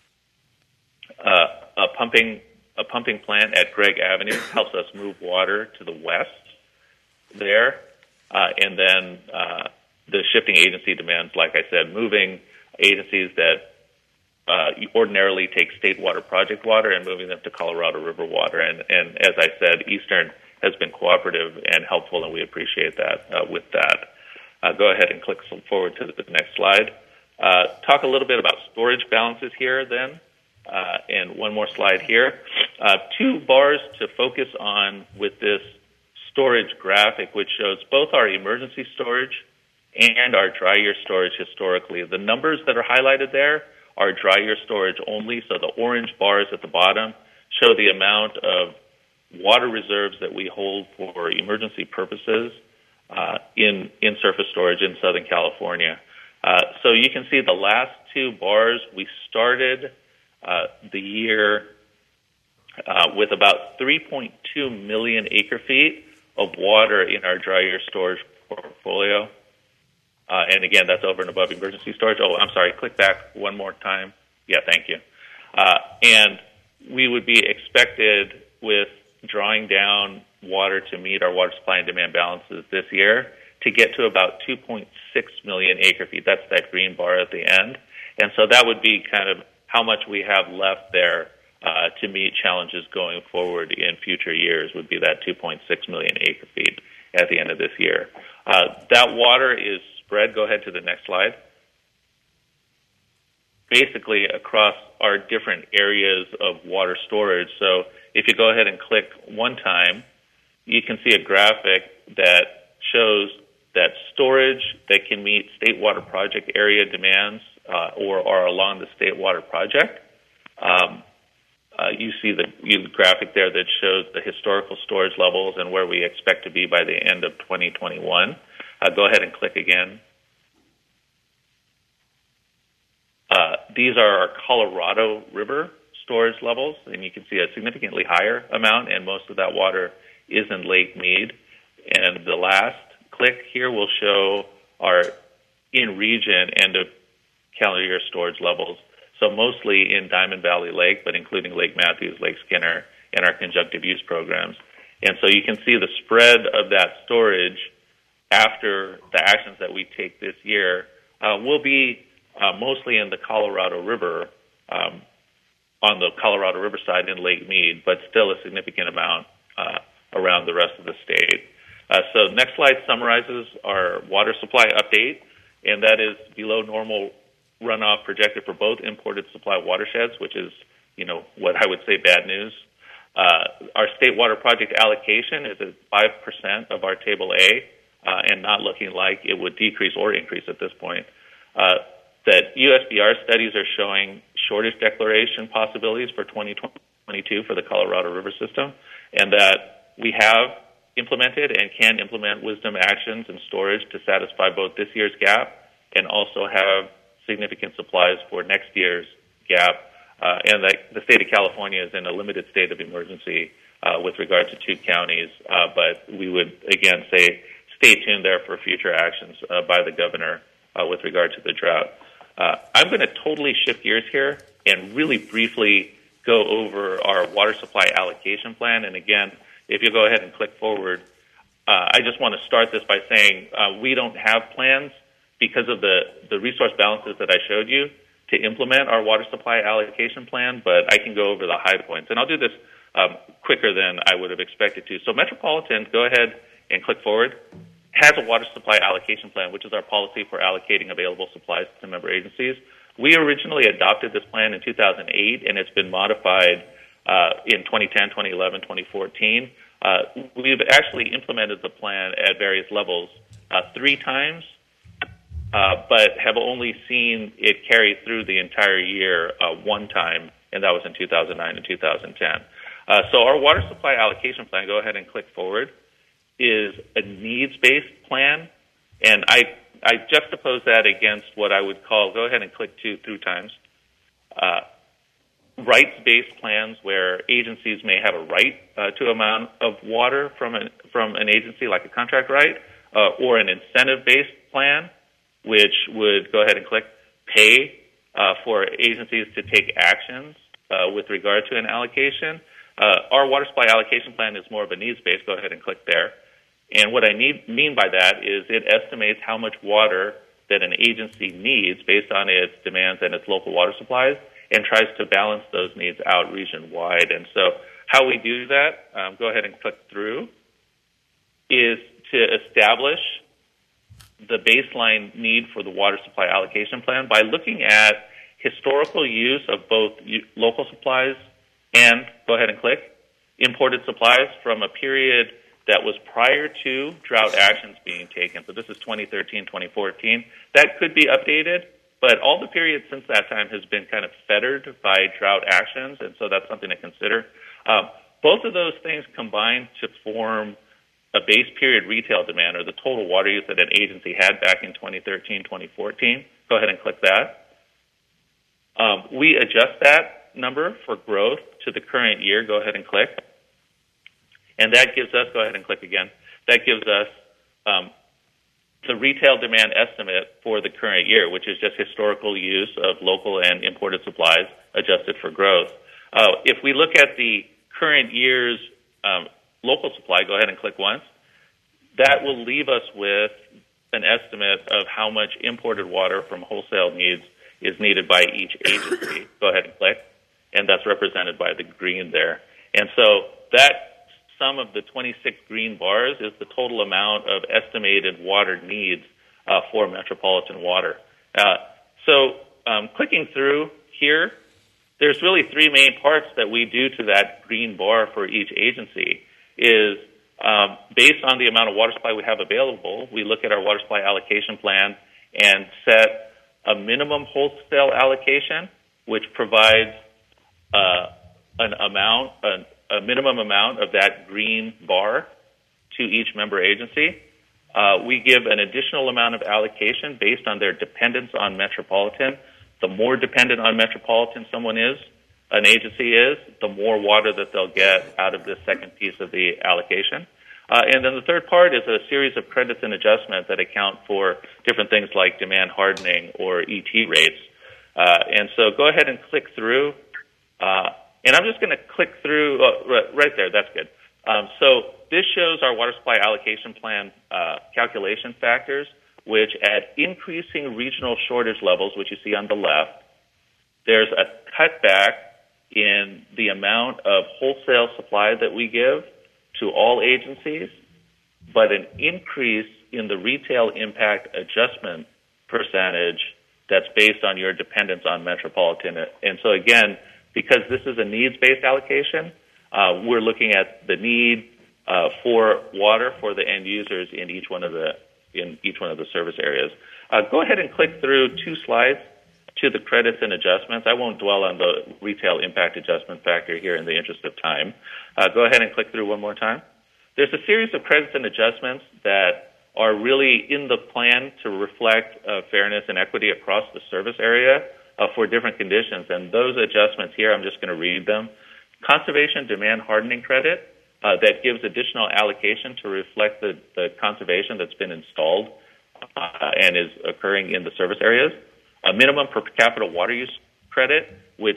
a pumping plant at Gregg Avenue helps us move water to the west there. And then the shifting agency demands, like I said, moving agencies that ordinarily take state water project water and moving them to Colorado River water. And as I said, Eastern has been cooperative and helpful, and we appreciate that with that. Go ahead and click forward to the next slide. Talk a little bit about storage balances here then. And one more slide here. Two bars to focus on with this storage graphic, which shows both our emergency storage and our dry year storage historically. The numbers that are highlighted there are dry year storage only, so the orange bars at the bottom show the amount of water reserves that we hold for emergency purposes in surface storage in Southern California. So you can see the last two bars, we started the year with about 3.2 million acre feet of water in our dry year storage portfolio. And again, that's over and above emergency storage. Oh, I'm sorry, click back one more time. Yeah, thank you. And we would be expected with drawing down water to meet our water supply and demand balances this year to get to about 2.6 million acre feet. That's that green bar at the end. And so that would be kind of how much we have left there to meet challenges going forward in future years would be that 2.6 million acre feet at the end of this year. That water is spread, go ahead to the next slide, basically across our different areas of water storage. So if you go ahead and click one time, you can see a graphic that shows that storage that can meet state water project area demands or are along the state water project. You see the graphic there that shows the historical storage levels and where we expect to be by the end of 2021. Go ahead and click again. These are our Colorado River storage levels, and you can see a significantly higher amount, and most of that water is in Lake Mead. And the last click here will show our in-region end of calendar year storage levels. So mostly in Diamond Valley Lake, but including Lake Matthews, Lake Skinner, and our conjunctive use programs. And so you can see the spread of that storage after the actions that we take this year will be mostly in the Colorado River, on the Colorado River side in Lake Mead, but still a significant amount around the rest of the state. So next slide summarizes our water supply update, and that is below normal runoff projected for both imported supply watersheds, which is, what I would say bad news. Our state water project allocation is at 5% of our Table A, and not looking like it would decrease or increase at this point. That USBR studies are showing shortage declaration possibilities for 2022 for the Colorado River system, and that we have implemented and can implement wisdom actions and storage to satisfy both this year's gap and also have significant supplies for next year's gap, and that the state of California is in a limited state of emergency with regard to 2 counties, but we would again say stay tuned there for future actions by the governor with regard to the drought. I'm going to totally shift gears here and really briefly go over our water supply allocation plan. And again, if you go ahead and click forward, I just want to start this by saying we don't have plans because of the resource balances that I showed you to implement our water supply allocation plan, but I can go over the high points. And I'll do this quicker than I would have expected to. So Metropolitan, go ahead and click forward, has a water supply allocation plan, which is our policy for allocating available supplies to member agencies. We originally adopted this plan in 2008, and it's been modified in 2010, 2011, 2014. We've actually implemented the plan at various levels 3 times, but have only seen it carry through the entire year 1 time, and that was in 2009 and 2010. So our water supply allocation plan, go ahead and click forward, is a needs-based plan, and I juxtapose that against what I would call, go ahead and click 2 times, rights-based plans where agencies may have a right to amount of water from an agency, like a contract right, or an incentive-based plan, which would, go ahead and click, pay for agencies to take actions with regard to an allocation. Our water supply allocation plan is more of a needs-based. Go ahead and click there. And what I mean by that is it estimates how much water that an agency needs based on its demands and its local water supplies, and tries to balance those needs out region-wide. And so how we do that, go ahead and click through, is to establish the baseline need for the water supply allocation plan by looking at historical use of both local supplies and, go ahead and click, imported supplies from a period that was prior to drought actions being taken. So this is 2013, 2014. That could be updated, but all the periods since that time has been kind of fettered by drought actions, and so that's something to consider. Both of those things combine to form a base period retail demand, or the total water use that an agency had back in 2013, 2014. Go ahead and click that. We adjust that number for growth to the current year. Go ahead and click. And that gives us, go ahead and click again, that gives us the retail demand estimate for the current year, which is just historical use of local and imported supplies adjusted for growth. If we look at the current year's local supply, go ahead and click once, that will leave us with an estimate of how much imported water from wholesale needs is needed by each agency. Go ahead and click, and that's represented by the green there. And so that sum of the 26 green bars is the total amount of estimated water needs for Metropolitan Water. Clicking through here, there's really 3 main parts that we do to that green bar for each agency. Is based on the amount of water supply we have available, we look at our water supply allocation plan and set a minimum wholesale allocation, which provides a minimum amount of that green bar to each member agency. We give an additional amount of allocation based on their dependence on Metropolitan. The more dependent on Metropolitan an agency is, the more water that they'll get out of this second piece of the allocation. And then the third part is a series of credits and adjustments that account for different things like demand hardening or ET rates. And so go ahead and click through. And I'm just going to click through, right there, that's good. So this shows our water supply allocation plan calculation factors, which at increasing regional shortage levels, which you see on the left, there's a cutback in the amount of wholesale supply that we give to all agencies, but an increase in the retail impact adjustment percentage that's based on your dependence on Metropolitan. And so again, because this is a needs-based allocation, we're looking at the need for water for the end users in each one of the service areas. Go ahead and click through 2 slides to the credits and adjustments. I won't dwell on the retail impact adjustment factor here in the interest of time. Go ahead and click through one more time. There's a series of credits and adjustments that are really in the plan to reflect fairness and equity across the service area for different conditions. And those adjustments here, I'm just going to read them. Conservation demand hardening credit that gives additional allocation to reflect the conservation that's been installed and is occurring in the service areas. A minimum per capita water use credit, which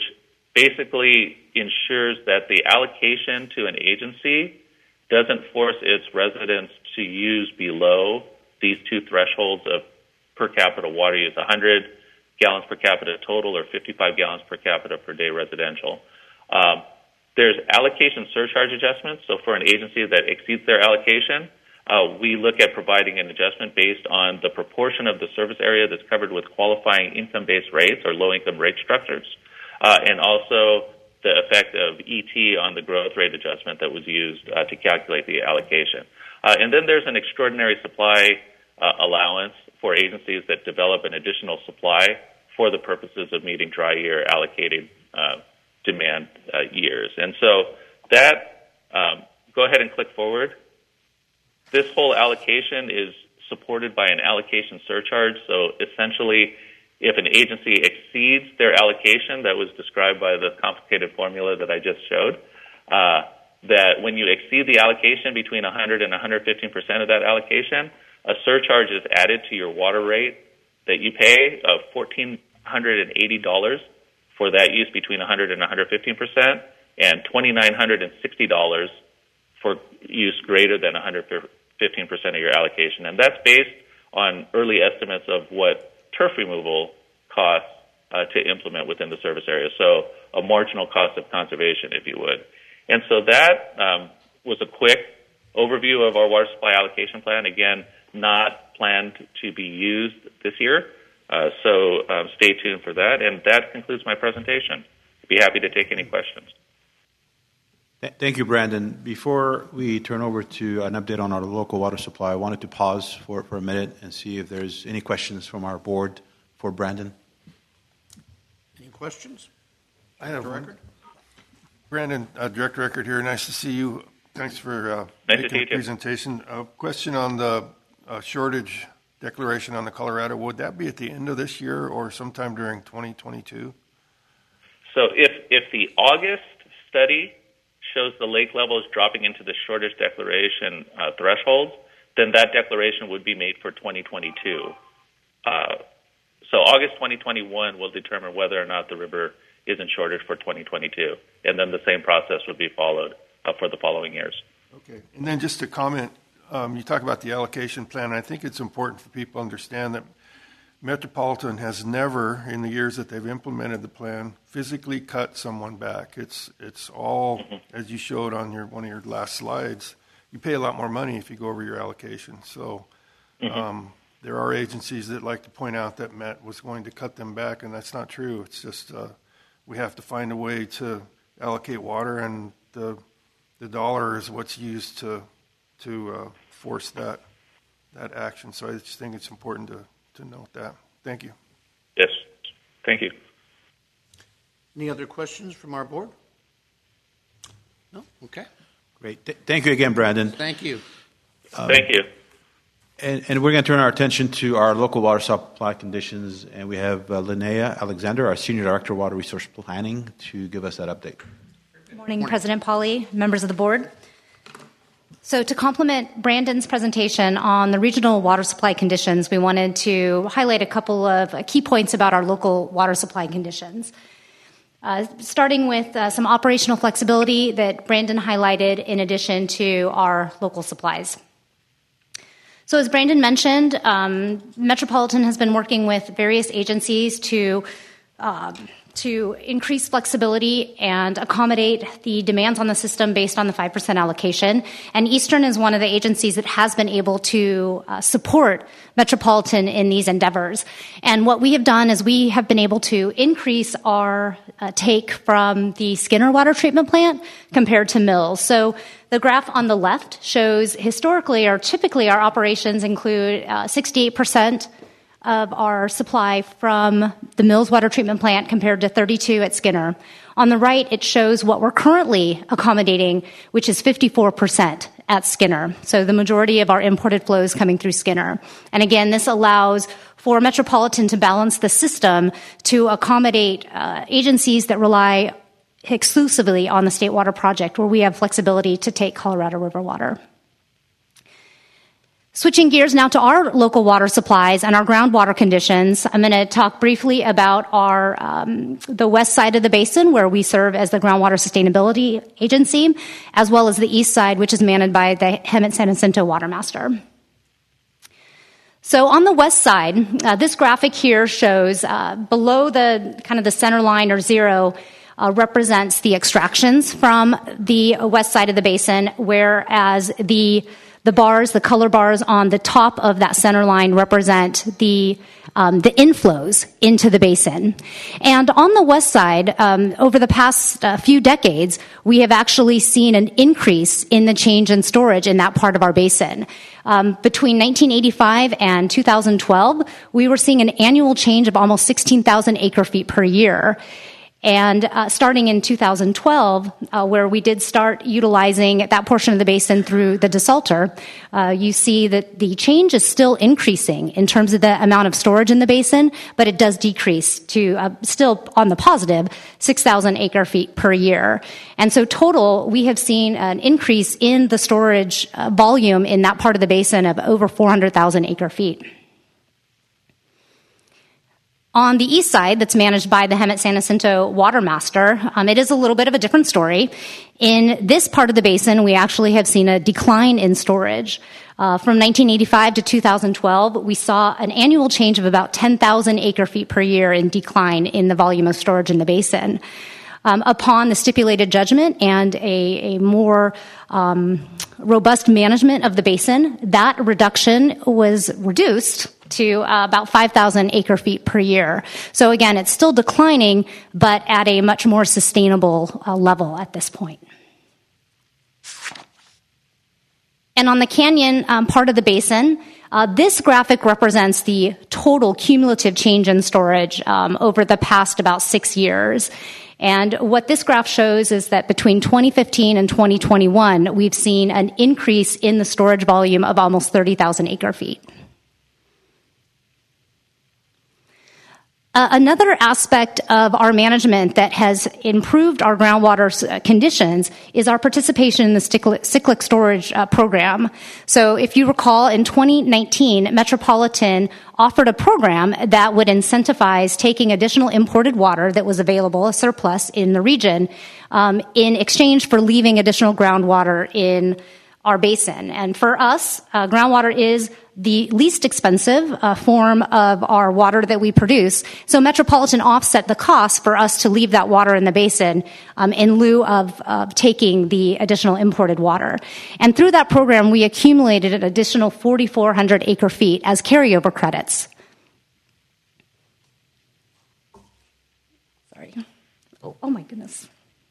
basically ensures that the allocation to an agency doesn't force its residents to use below these two thresholds of per capita water use, 100 gallons per capita total or 55 gallons per capita per day residential. There's allocation surcharge adjustments. So for an agency that exceeds their allocation, we look at providing an adjustment based on the proportion of the service area that's covered with qualifying income-based rates or low-income rate structures, and also the effect of ET on the growth rate adjustment that was used to calculate the allocation. And then there's an extraordinary supply allowance for agencies that develop an additional supply for the purposes of meeting dry year allocated demand years. And so that, go ahead and click forward. This whole allocation is supported by an allocation surcharge. So essentially, if an agency exceeds their allocation that was described by the complicated formula that I just showed, that when you exceed the allocation between 100 and 115% of that allocation, a surcharge is added to your water rate that you pay of $1,480 for that use between 100 and 115%, and $2,960 for use greater than 115% of your allocation. And that's based on early estimates of what turf removal costs to implement within the service area. So a marginal cost of conservation, if you would. And so that was a quick overview of our water supply allocation plan. Again, not planned to be used this year. So stay tuned for that. And that concludes my presentation. Be happy to take any questions. Thank you, Brandon. Before we turn over to an update on our local water supply, I wanted to pause for a minute and see if there's any questions from our board for Brandon. Any questions? I have one. Brandon, Director Eckert here. Nice to see you. Thanks for making the presentation. A question on the shortage declaration on the Colorado. Would that be at the end of this year or sometime during 2022? So if the August study shows the lake levels dropping into the shortage declaration threshold, then that declaration would be made for 2022. So August 2021 will determine whether or not the river is in shortage for 2022, and then the same process would be followed for the following years. Okay. And then just to comment, you talk about the allocation plan. I think it's important for people to understand that Metropolitan has never, in the years that they've implemented the plan, physically cut someone back. It's all, as you showed on one of your last slides, you pay a lot more money if you go over your allocation. So there are agencies that like to point out that Met was going to cut them back, and that's not true. It's just we have to find a way to allocate water, and the dollar is what's used to force that action. So I just think it's important to note that. Thank you. Yes. Thank you. Any other questions from our board? No? Okay. Great. Thank you again, Brandon. Thank you. Thank you. And we're going to turn our attention to our local water supply conditions, and we have Linnea Alexander, our Senior Director of Water Resource Planning, to give us that update. Good morning, President Pauly, members of the board. So to complement Brandon's presentation on the regional water supply conditions, we wanted to highlight a couple of key points about our local water supply conditions. Starting with some operational flexibility that Brandon highlighted in addition to our local supplies. So as Brandon mentioned, Metropolitan has been working with various agencies to increase flexibility and accommodate the demands on the system based on the 5% allocation. And Eastern is one of the agencies that has been able to support Metropolitan in these endeavors. And what we have done is we have been able to increase our take from the Skinner water treatment plant compared to Mills. So the graph on the left shows historically or typically our operations include 68% of our supply from the Mills water treatment plant compared to 32 at Skinner. On the right, it shows what we're currently accommodating, which is 54% at Skinner. So the majority of our imported flow is coming through Skinner. And again, this allows for Metropolitan to balance the system to accommodate agencies that rely exclusively on the State Water Project, where we have flexibility to take Colorado River water. Switching gears now to our local water supplies and our groundwater conditions, I'm going to talk briefly about the west side of the basin, where we serve as the Groundwater Sustainability Agency, as well as the east side, which is managed by the Hemet-San Jacinto Watermaster. So on the west side, this graphic here shows below the kind of the center line or zero represents the extractions from the west side of the basin, whereas the bars, the color bars on the top of that center line represent the inflows into the basin. And on the west side, over the past few decades, we have actually seen an increase in the change in storage in that part of our basin. Between 1985 and 2012, we were seeing an annual change of almost 16,000 acre-feet per year. And starting in 2012, where we did start utilizing that portion of the basin through the desalter, you see that the change is still increasing in terms of the amount of storage in the basin, but it does decrease to still on the positive 6,000 acre-feet per year. And so total, we have seen an increase in the storage volume in that part of the basin of over 400,000 acre-feet. On the east side, that's managed by the Hemet-San Jacinto Watermaster, it is a little bit of a different story. In this part of the basin, we actually have seen a decline in storage. From 1985 to 2012, we saw an annual change of about 10,000 acre-feet per year in decline in the volume of storage in the basin. Upon the stipulated judgment and a more robust management of the basin, that reduction was reduced to about 5,000 acre-feet per year. So again, it's still declining, but at a much more sustainable level at this point. And on the canyon part of the basin, this graphic represents the total cumulative change in storage over the past about 6 years. And what this graph shows is that between 2015 and 2021, we've seen an increase in the storage volume of almost 30,000 acre-feet. Another aspect of our management that has improved our groundwater conditions is our participation in the cyclic storage program. So if you recall, in 2019, Metropolitan offered a program that would incentivize taking additional imported water that was available, a surplus in the region, in exchange for leaving additional groundwater in our basin. And for us, groundwater is the least expensive form of our water that we produce. So Metropolitan offset the cost for us to leave that water in the basin in lieu of taking the additional imported water. And through that program, we accumulated an additional 4,400 acre-feet as carryover credits. Sorry. Oh my goodness.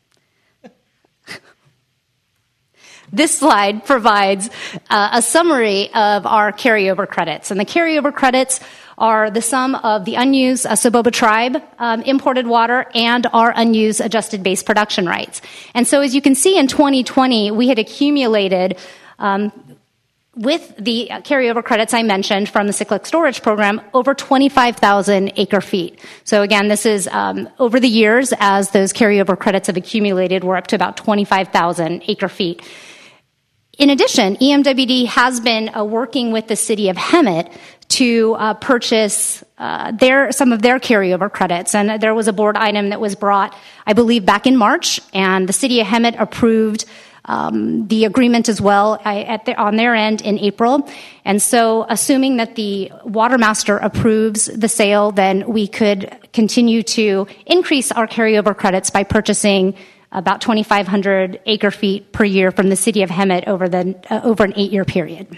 This slide provides a summary of our carryover credits. And the carryover credits are the sum of the unused Soboba Tribe imported water and our unused adjusted base production rights. And so as you can see in 2020, we had accumulated with the carryover credits I mentioned from the cyclic storage program, over 25,000 acre-feet. So again, this is over the years as those carryover credits have accumulated, we're up to about 25,000 acre-feet. In addition, EMWD has been working with the city of Hemet to purchase some of their carryover credits. And there was a board item that was brought, I believe, back in March, and the city of Hemet approved the agreement as well on their end in April. And so assuming that the Watermaster approves the sale, then we could continue to increase our carryover credits by purchasing about 2,500 acre-feet per year from the city of Hemet over an 8-year period.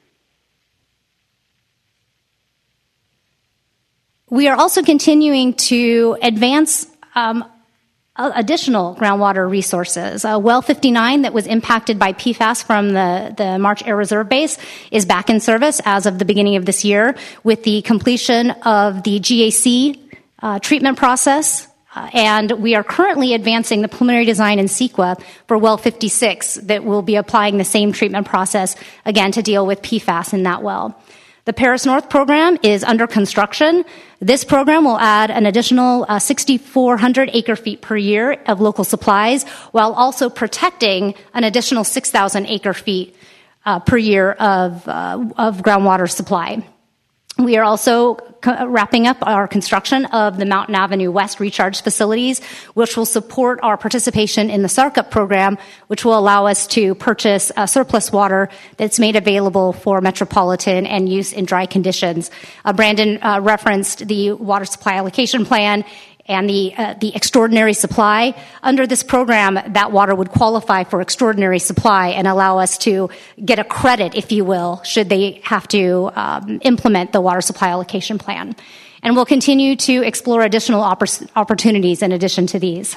We are also continuing to advance additional groundwater resources. Well 59 that was impacted by PFAS from the March Air Reserve Base is back in service as of the beginning of this year with the completion of the GAC treatment process. And we are currently advancing the preliminary design in CEQA for well 56 that will be applying the same treatment process, again, to deal with PFAS in that well. The Paris North program is under construction. This program will add an additional 6,400 acre-feet per year of local supplies, while also protecting an additional 6,000 acre-feet per year of groundwater supply. We are also wrapping up our construction of the Mountain Avenue West recharge facilities, which will support our participation in the SARCUP program, which will allow us to purchase surplus water that's made available for metropolitan and use in dry conditions. Brandon referenced the water supply allocation plan and the extraordinary supply. Under this program, that water would qualify for extraordinary supply and allow us to get a credit, if you will, should they have to implement the water supply allocation plan. And we'll continue to explore additional opportunities in addition to these.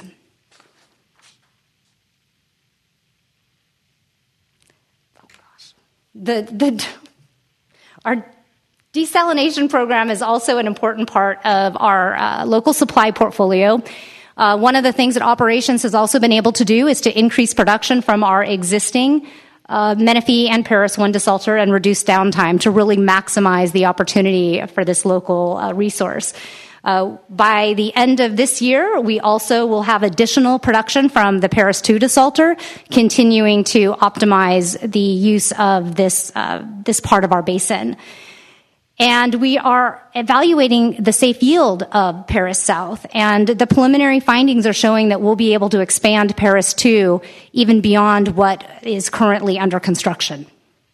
Our desalination program is also an important part of our local supply portfolio. One of the things that operations has also been able to do is to increase production from our existing Menifee and Paris 1 desalter and reduce downtime to really maximize the opportunity for this local resource. By the end of this year, we also will have additional production from the Paris 2 desalter, continuing to optimize the use of this part of our basin. And we are evaluating the safe yield of Paris South, and the preliminary findings are showing that we'll be able to expand Paris 2 even beyond what is currently under construction.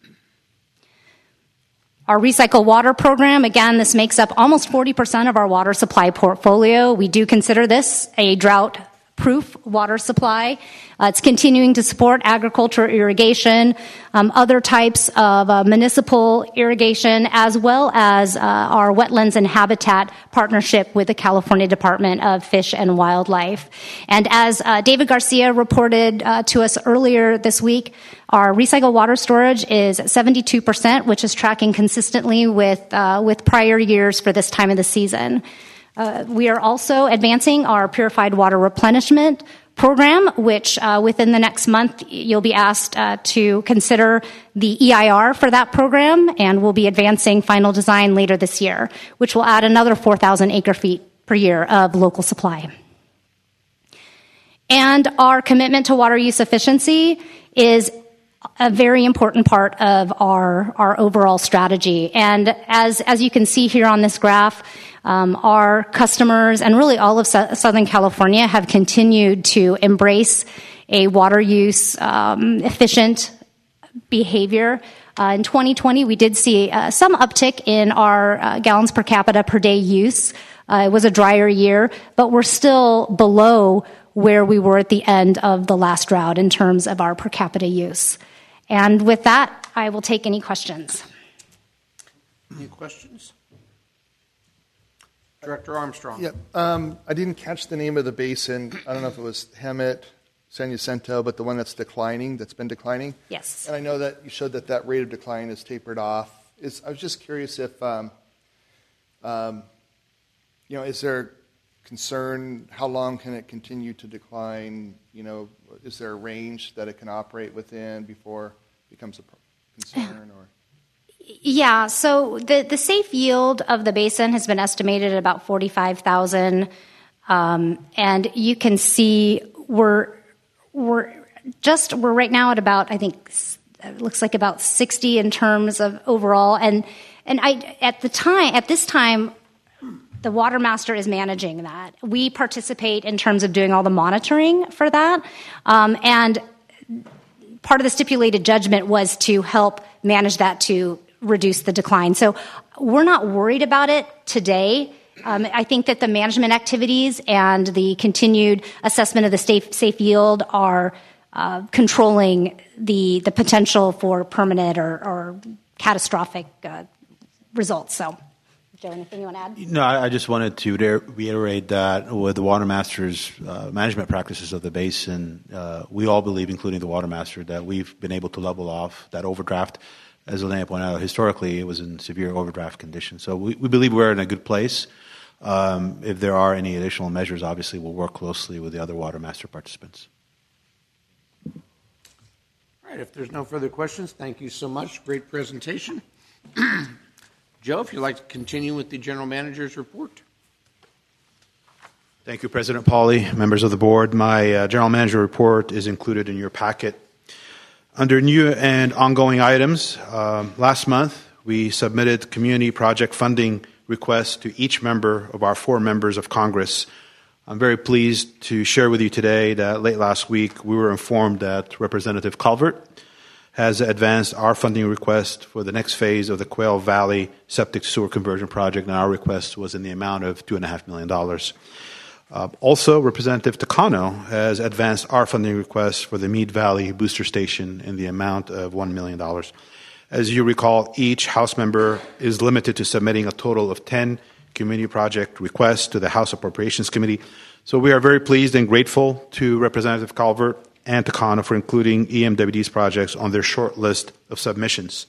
Our recycle water program, again, this makes up almost 40% of our water supply portfolio. We do consider this a drought-proof water supply. It's continuing to support agriculture irrigation, other types of municipal irrigation, as well as our wetlands and habitat partnership with the California Department of Fish and Wildlife. And as David Garcia reported to us earlier this week, our recycled water storage is 72%, which is tracking consistently with prior years for this time of the season. We are also advancing our purified water replenishment program, which within the next month you'll be asked to consider the EIR for that program, and we'll be advancing final design later this year, which will add another 4,000 acre-feet per year of local supply. And our commitment to water use efficiency is a very important part of our overall strategy. And as you can see here on this graph, our customers and really all of Southern California have continued to embrace a water use efficient behavior. In 2020, we did see some uptick in our gallons per capita per day use. It was a drier year, but we're still below where we were at the end of the last drought in terms of our per capita use. And with that, I will take any questions. Any questions? Director Armstrong. Yep. I didn't catch the name of the basin. I don't know if it was Hemet, San Jacinto, but the one that's declining, that's been declining. Yes. And I know that you showed that rate of decline is tapered off. I was just curious if, is there concern? How long can it continue to decline? Is there a range that it can operate within before it becomes a concern? Or yeah, so the safe yield of the basin has been estimated at about 45,000, and you can see we're right now at about, I think it looks like about 60 in terms of overall, and at this time. The Water Master is managing that. We participate in terms of doing all the monitoring for that. And part of the stipulated judgment was to help manage that to reduce the decline. So we're not worried about it today. I think that the management activities and the continued assessment of the safe yield are controlling the potential for permanent or catastrophic results. So. Joe, anything you want to add? No, I just wanted to reiterate that with the Water Master's management practices of the basin, we all believe, including the Water Master, that we've been able to level off that overdraft. As Elena pointed out, historically it was in severe overdraft condition. So we believe we're in a good place. If there are any additional measures, obviously we'll work closely with the other Water Master participants. All right, if there's no further questions, thank you so much. Great presentation. Joe, if you'd like to continue with the General Manager's report. Thank you, President Pauly, members of the board. My General Manager report is included in your packet. Under new and ongoing items, last month we submitted community project funding requests to each member of our 4 members of Congress. I'm very pleased to share with you today that late last week we were informed that Representative Calvert has advanced our funding request for the next phase of the Quail Valley Septic Sewer Conversion Project, and our request was in the amount of $2.5 million. Also, Representative Takano has advanced our funding request for the Mead Valley Booster Station in the amount of $1 million. As you recall, each House member is limited to submitting a total of 10 community project requests to the House Appropriations Committee. So we are very pleased and grateful to Representative Calvert and Takano for including EMWD's projects on their short list of submissions.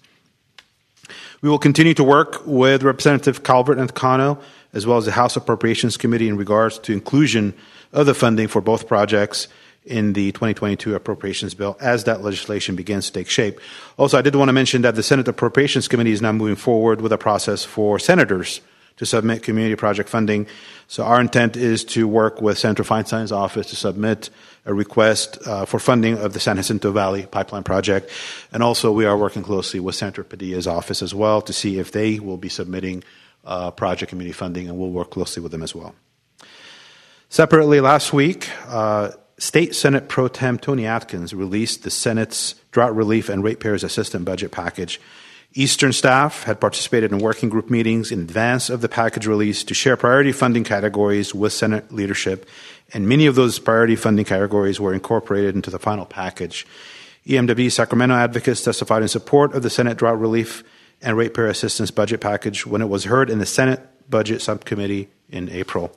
We will continue to work with Representative Calvert and Takano, as well as the House Appropriations Committee, in regards to inclusion of the funding for both projects in the 2022 appropriations bill as that legislation begins to take shape. Also, I did want to mention that the Senate Appropriations Committee is now moving forward with a process for senators to submit community project funding. So our intent is to work with Senator Feinstein's office to submit a request for funding of the San Jacinto Valley Pipeline Project. And also we are working closely with Senator Padilla's office as well to see if they will be submitting project community funding, and we'll work closely with them as well. Separately, last week, State Senate Pro Tem Tony Atkins released the Senate's Drought Relief and Ratepayers Assistance Budget Package. Eastern staff had participated in working group meetings in advance of the package release to share priority funding categories with Senate leadership, and many of those priority funding categories were incorporated into the final package. EMW Sacramento advocates testified in support of the Senate Drought Relief and Ratepayer Assistance Budget Package when it was heard in the Senate Budget Subcommittee in April.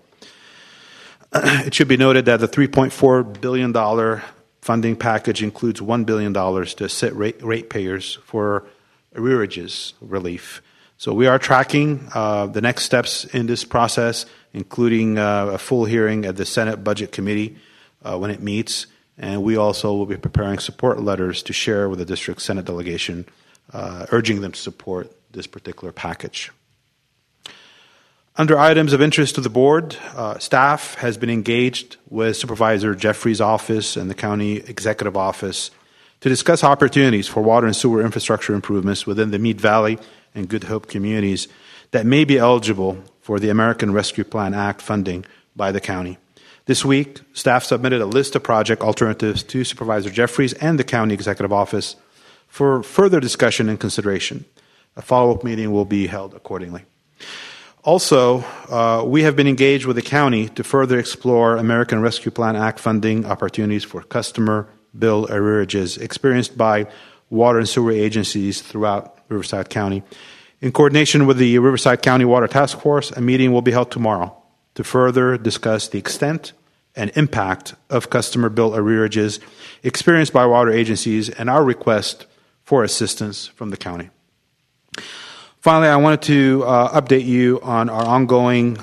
It should be noted that the $3.4 billion funding package includes $1 billion to assist ratepayers for arrearages relief. So we are tracking the next steps in this process, including a full hearing at the Senate Budget Committee when it meets, and we also will be preparing support letters to share with the district Senate delegation, urging them to support this particular package. Under items of interest to the board, staff has been engaged with Supervisor Jeffrey's office and the county executive office to discuss opportunities for water and sewer infrastructure improvements within the Mead Valley and Good Hope communities that may be eligible for the American Rescue Plan Act funding by the county. This week, staff submitted a list of project alternatives to Supervisor Jeffries and the county executive office for further discussion and consideration. A follow-up meeting will be held accordingly. Also, we have been engaged with the county to further explore American Rescue Plan Act funding opportunities for customer bill arrearages experienced by water and sewer agencies throughout Riverside County. In coordination with the Riverside County Water Task Force, a meeting will be held tomorrow to further discuss the extent and impact of customer bill arrearages experienced by water agencies and our request for assistance from the county. Finally, I wanted to update you on our ongoing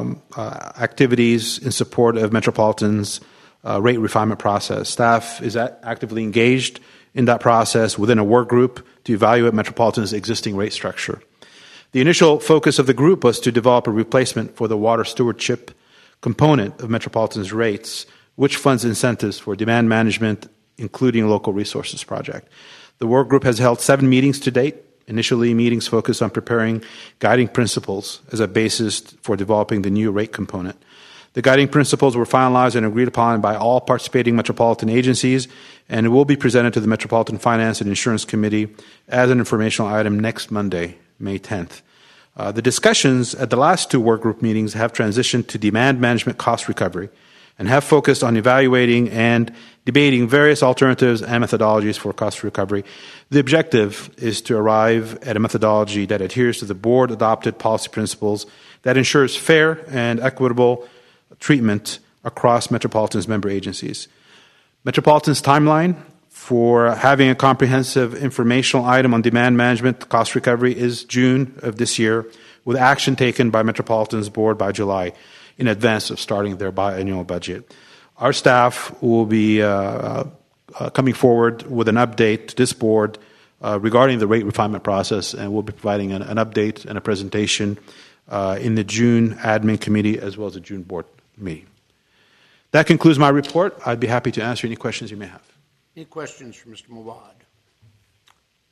activities in support of Metropolitan's rate refinement process. Staff is actively engaged in that process within a work group to evaluate Metropolitan's existing rate structure. The initial focus of the group was to develop a replacement for the water stewardship component of Metropolitan's rates, which funds incentives for demand management, including local resources project. The work group has held 7 meetings to date. Initially, meetings focused on preparing guiding principles as a basis for developing the new rate component. The guiding principles were finalized and agreed upon by all participating metropolitan agencies, and it will be presented to the Metropolitan Finance and Insurance Committee as an informational item next Monday, May 10th. The discussions at the last 2 workgroup meetings have transitioned to demand management cost recovery and have focused on evaluating and debating various alternatives and methodologies for cost recovery. The objective is to arrive at a methodology that adheres to the board-adopted policy principles that ensures fair and equitable treatment across Metropolitan's member agencies. Metropolitan's timeline for having a comprehensive informational item on demand management cost recovery is June of this year, with action taken by Metropolitan's board by July in advance of starting their biannual budget. Our staff will be coming forward with an update to this board regarding the rate refinement process, and we'll be providing an update and a presentation in the June admin committee as well as the June board meeting. That concludes my report. I'd be happy to answer any questions you may have. Any questions for Mr. Mawad?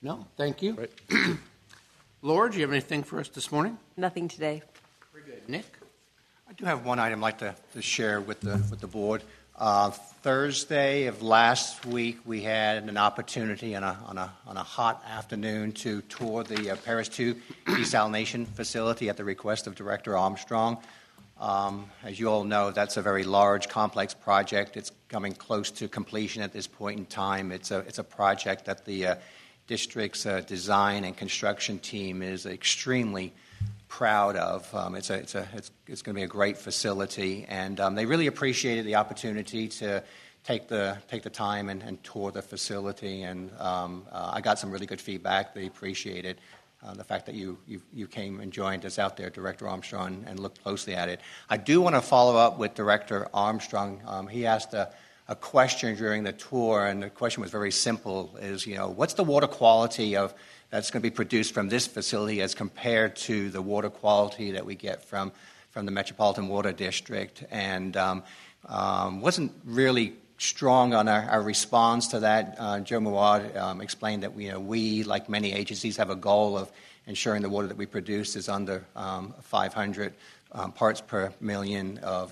No, thank you. Laura, do you have anything for us this morning? Nothing today. Very good. Nick? I do have one item I'd like to share with the board. Thursday of last week, we had an opportunity on a hot afternoon to tour the Paris 2 desalination facility at the request of Director Armstrong. As you all know, that's a very large, complex project. It's coming close to completion at this point in time. It's a project that the district's design and construction team is extremely proud of. It's going to be a great facility, and they really appreciated the opportunity to take the time and tour the facility. And I got some really good feedback. They appreciated the fact that you came and joined us out there, Director Armstrong, and looked closely at it. I do want to follow up with Director Armstrong. He asked a question during the tour, and the question was very simple: what's the water quality that's going to be produced from this facility as compared to the water quality that we get from the Metropolitan Water District? And wasn't really strong on our response to that. Joe Mawad explained that we, like many agencies, have a goal of ensuring the water that we produce is under 500 parts per million of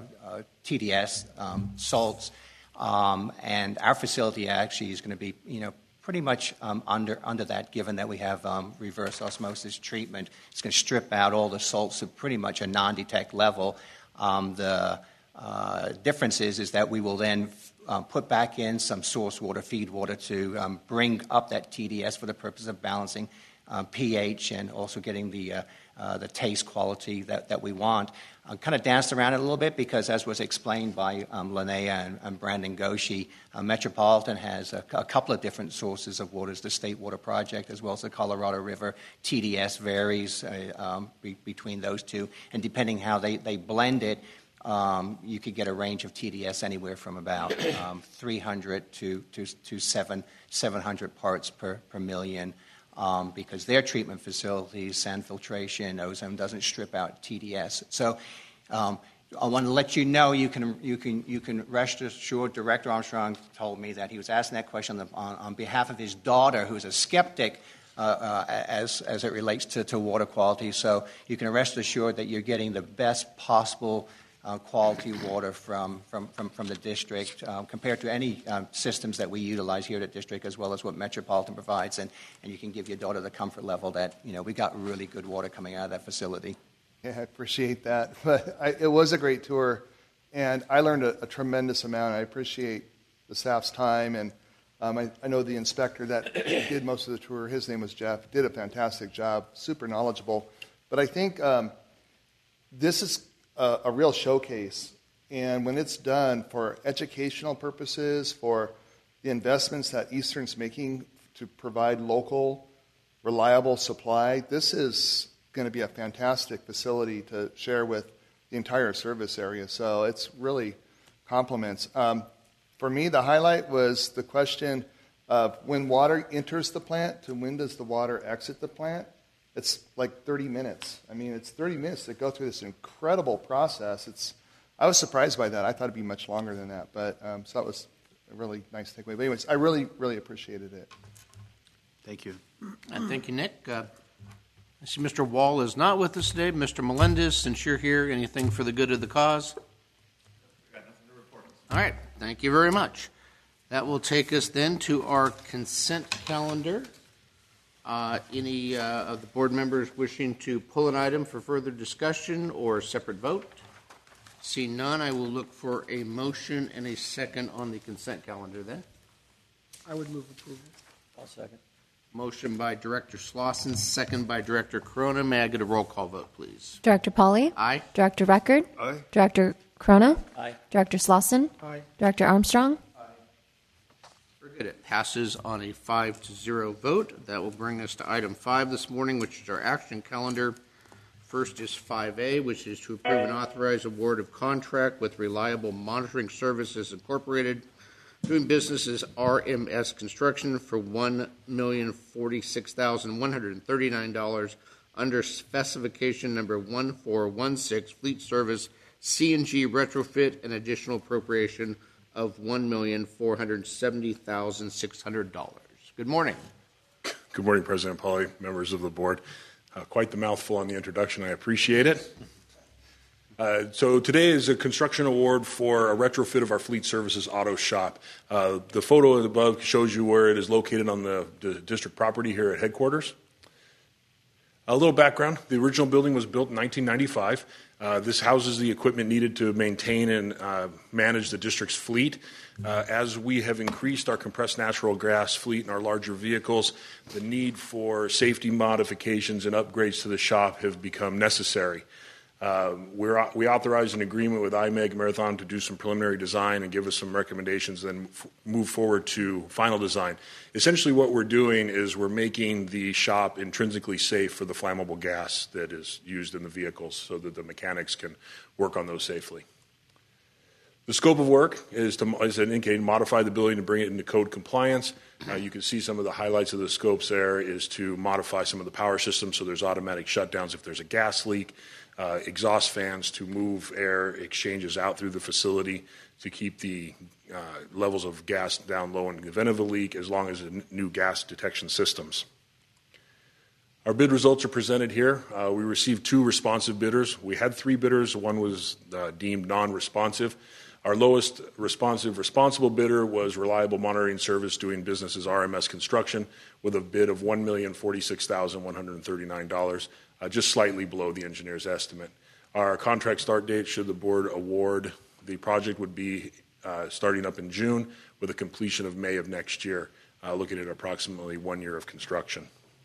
TDS salts, and our facility actually is going to be pretty much under that, given that we have reverse osmosis treatment. It's going to strip out all the salts to pretty much a non-detect level. The difference is that we will then put back in some source water, feed water, to bring up that TDS for the purpose of balancing pH and also getting the taste quality that we want. I kind of danced around it a little bit because, as was explained by Linnea and Brandon Goshi, Metropolitan has a couple of different sources of waters, the State Water Project as well as the Colorado River. TDS varies between those two, and depending how they blend it, you could get a range of TDS anywhere from about 300 to 700 parts per million. Because their treatment facilities, sand filtration, ozone doesn't strip out TDS. So I want to let you know you can rest assured. Director Armstrong told me that he was asking that question on behalf of his daughter, who's a skeptic as it relates to water quality. So you can rest assured that you're getting the best possible quality water from the district compared to any systems that we utilize here at the district, as well as what Metropolitan provides, and you can give your daughter the comfort level that we got really good water coming out of that facility. Yeah, I appreciate that. But it was a great tour, and I learned a tremendous amount. I appreciate the staff's time, and I know the inspector that did most of the tour, his name was Jeff, did a fantastic job, super knowledgeable. But I think this is a real showcase, and when it's done for educational purposes, for the investments that Eastern's making to provide local, reliable supply, this is going to be a fantastic facility to share with the entire service area. So it's really compliments. For me, the highlight was the question of when water enters the plant to when does the water exit the plant. It's like 30 minutes. I mean, it's 30 minutes to go through this incredible process. I was surprised by that. I thought it'd be much longer than that. But so that was a really nice takeaway. But anyways, I really, really appreciated it. Thank you. Thank you, Nick. I see Mr. Wall is not with us today. Mr. Melendez, since you're here, anything for the good of the cause? All right. Thank you very much. That will take us then to our consent calendar. Any of the board members wishing to pull an item for further discussion or separate vote? See none, I will look for a motion and a second on the consent calendar then. I would move approval. I'll second. Motion by Director Slauson, second by Director Corona. May I get a roll call vote, please? Director Pauly? Aye. Director Record? Aye. Director Corona? Aye. Director Slauson? Aye. Director Armstrong? Very good. It passes on a 5-0 vote. That will bring us to item 5 this morning, which is our action calendar. First is 5A, which is to approve and authorize award of contract with Reliable Monitoring Services Incorporated, doing business as RMS Construction for $1,046,139 under specification number 1416, Fleet Service CNG retrofit and additional appropriation of $1,470,600. Good morning. Good morning, President Pauly, members of the board. Quite the mouthful on the introduction. I appreciate it. So today is a construction award for a retrofit of our Fleet Services auto shop. The photo above shows you where it is located on the district property here at headquarters. A little background. The original building was built in 1995. This houses the equipment needed to maintain and manage the district's fleet. As we have increased our compressed natural gas fleet and our larger vehicles, the need for safety modifications and upgrades to the shop have become necessary. We authorized an agreement with IMEG Marathon to do some preliminary design and give us some recommendations, then move forward to final design. Essentially what we're doing is we're making the shop intrinsically safe for the flammable gas that is used in the vehicles so that the mechanics can work on those safely. The scope of work is to, as I indicated, modify the building to bring it into code compliance. You can see some of the highlights of the scopes there is to modify some of the power systems so there's automatic shutdowns if there's a gas leak. Exhaust fans to move air exchanges out through the facility to keep the levels of gas down low in the event of a leak, as long as new gas detection systems. Our bid results are presented here. We received 2 responsive bidders. We had 3 bidders. One was deemed non-responsive. Our lowest responsible bidder was Reliable Monitoring Service, doing business as RMS Construction, with a bid of $1,046,139. Just slightly below the engineer's estimate. Our contract start date, should the board award the project, would be starting up in June with a completion of May of next year, looking at approximately 1 year of construction.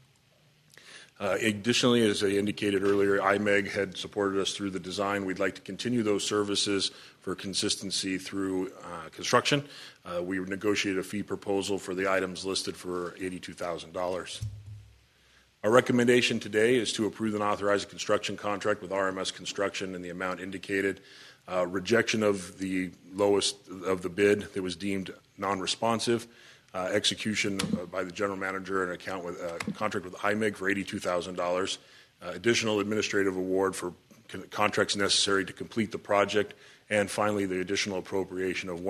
Additionally, as I indicated earlier, IMEG had supported us through the design. We'd like to continue those services for consistency through construction. We negotiated a fee proposal for the items listed for $82,000. Our recommendation today is to approve and authorize a construction contract with RMS Construction in the amount indicated. Rejection of the lowest of the bid that was deemed non-responsive. Execution by the general manager and contract with IMEG for $82,000. Additional administrative award for contracts necessary to complete the project. And finally, the additional appropriation of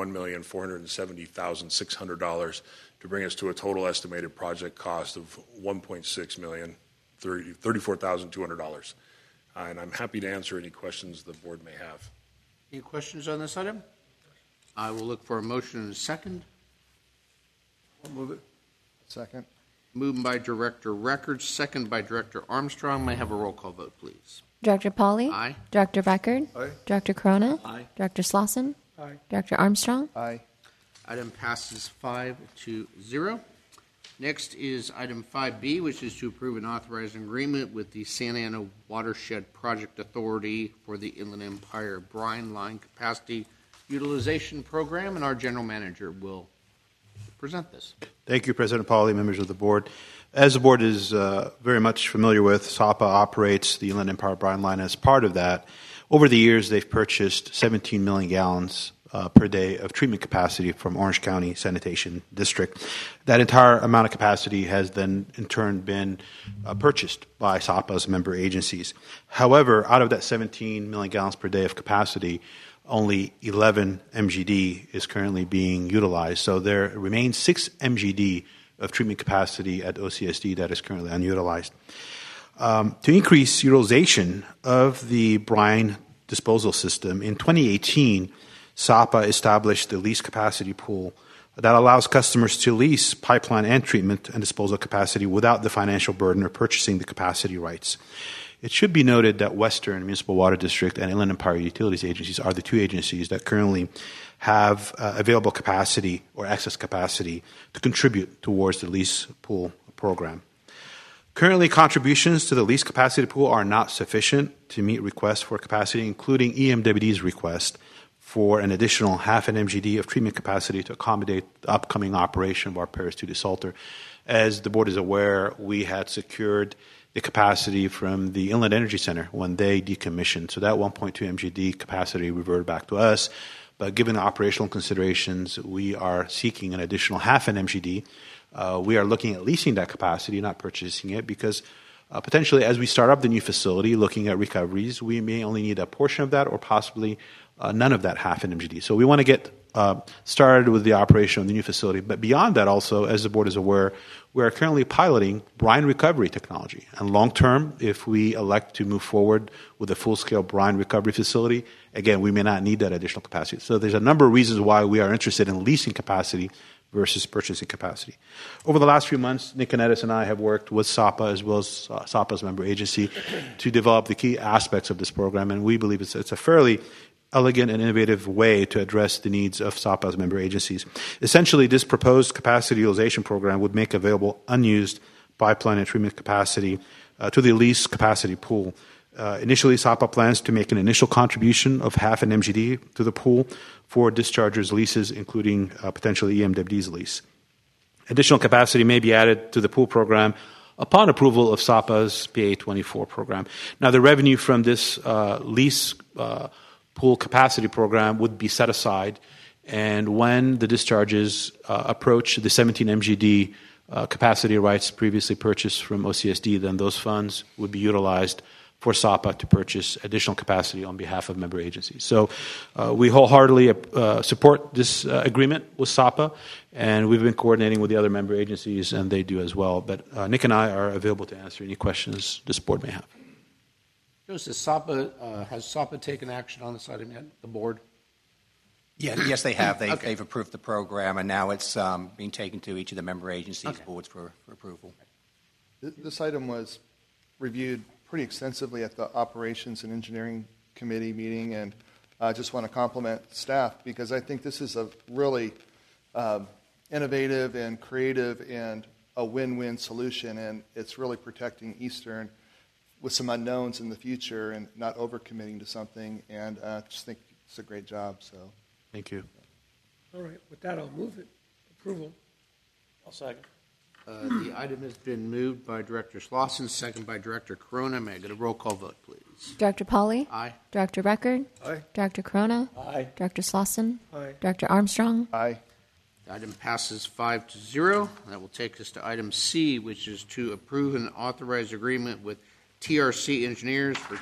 $1,470,600 to bring us to a total estimated project cost of $1.6 million, $34,200. And I'm happy to answer any questions the board may have. Any questions on this item? I will look for a motion and a second. I'll move it. Second. Moved by Director Records, second by Director Armstrong. May I have a roll call vote, please? Director Pauly? Aye. Director Beckard? Aye. Director Corona? Aye. Director Slauson? Aye. Director Armstrong? Aye. Item passes 5-0. Next is item 5B, which is to approve and authorize an agreement with the Santa Ana Watershed Project Authority for the Inland Empire Brine Line Capacity Utilization Program, and our general manager will present this. Thank you, President Pauly, members of the board. As the board is very much familiar with, SAPA operates the Inland Empire Brine Line. As part of that, over the years, they've purchased 17 million gallons per day of treatment capacity from Orange County Sanitation District. That entire amount of capacity has then, in turn, been purchased by SAPA's member agencies. However, out of that 17 million gallons per day of capacity, only 11 MGD is currently being utilized. So there remains 6 MGD of treatment capacity at OCSD that is currently unutilized. To increase utilization of the brine disposal system, in 2018, SAPA established the lease capacity pool that allows customers to lease pipeline and treatment and disposal capacity without the financial burden of purchasing the capacity rights. It should be noted that Western Municipal Water District and Inland Empire Utilities agencies are the 2 agencies that currently have available capacity or excess capacity to contribute towards the lease pool program. Currently, contributions to the lease capacity pool are not sufficient to meet requests for capacity, including EMWD's request for an additional half an MGD of treatment capacity to accommodate the upcoming operation of our Paris 2 desalter. As the board is aware, we had secured the capacity from the Inland Energy Center when they decommissioned. So that 1.2 MGD capacity reverted back to us. But given the operational considerations, we are seeking an additional half an MGD. We are looking at leasing that capacity, not purchasing it, because potentially as we start up the new facility, looking at recoveries, we may only need a portion of that or possibly none of that half an MGD. So we want to get started with the operation of the new facility. But beyond that also, as the board is aware, we are currently piloting brine recovery technology. And long term, if we elect to move forward with a full-scale brine recovery facility, again, we may not need that additional capacity. So there's a number of reasons why we are interested in leasing capacity versus purchasing capacity. Over the last few months, Nick Canettis and I have worked with SAPA as well as SAPA's member agency to develop the key aspects of this program, and we believe it's a fairly elegant and innovative way to address the needs of SAPA's member agencies. Essentially, this proposed capacity utilization program would make available unused pipeline and treatment capacity to the lease capacity pool. Initially, SAPA plans to make an initial contribution of half an MGD to the pool for dischargers' leases, including potentially EMWD's lease. Additional capacity may be added to the pool program upon approval of SAPA's PA24 program. Now, the revenue from this lease pool capacity program would be set aside, and when the discharges approach the 17 MGD capacity rights previously purchased from OCSD, then those funds would be utilized for SAPA to purchase additional capacity on behalf of member agencies. So we wholeheartedly support this agreement with SAPA, and we've been coordinating with the other member agencies, and they do as well. But Nick and I are available to answer any questions this board may have. Joseph, has SAPA taken action on this item yet, the board? Yes, they have. They've approved the program, and now it's being taken to each of the member agencies' boards for approval. This item was reviewed pretty extensively at the Operations and Engineering Committee meeting, and I just want to compliment staff because I think this is a really innovative and creative and a win-win solution, and it's really protecting Eastern with some unknowns in the future and not overcommitting to something, and I just think it's a great job. So, thank you. All right, with that, I'll move it. Approval. I'll second. The item has been moved by Director Slauson, second by Director Corona. May I get a roll call vote, please? Director Pauly? Aye. Director Record? Aye. Director Corona? Aye. Director Slauson? Aye. Director Armstrong? Aye. The item passes 5-0. That will take us to item C, which is to approve and authorize agreement with TRC Engineers for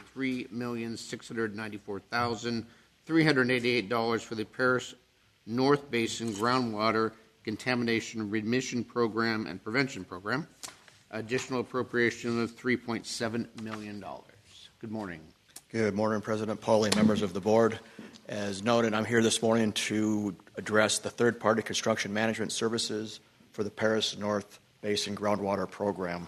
$3,694,388 for the Paris North Basin Groundwater Contamination Remission Program and Prevention Program. Additional appropriation of $3.7 million. Good morning. Good morning, President Pauly, members of the board. As noted, I'm here this morning to address the third-party construction management services for the Paris North Basin Groundwater Program.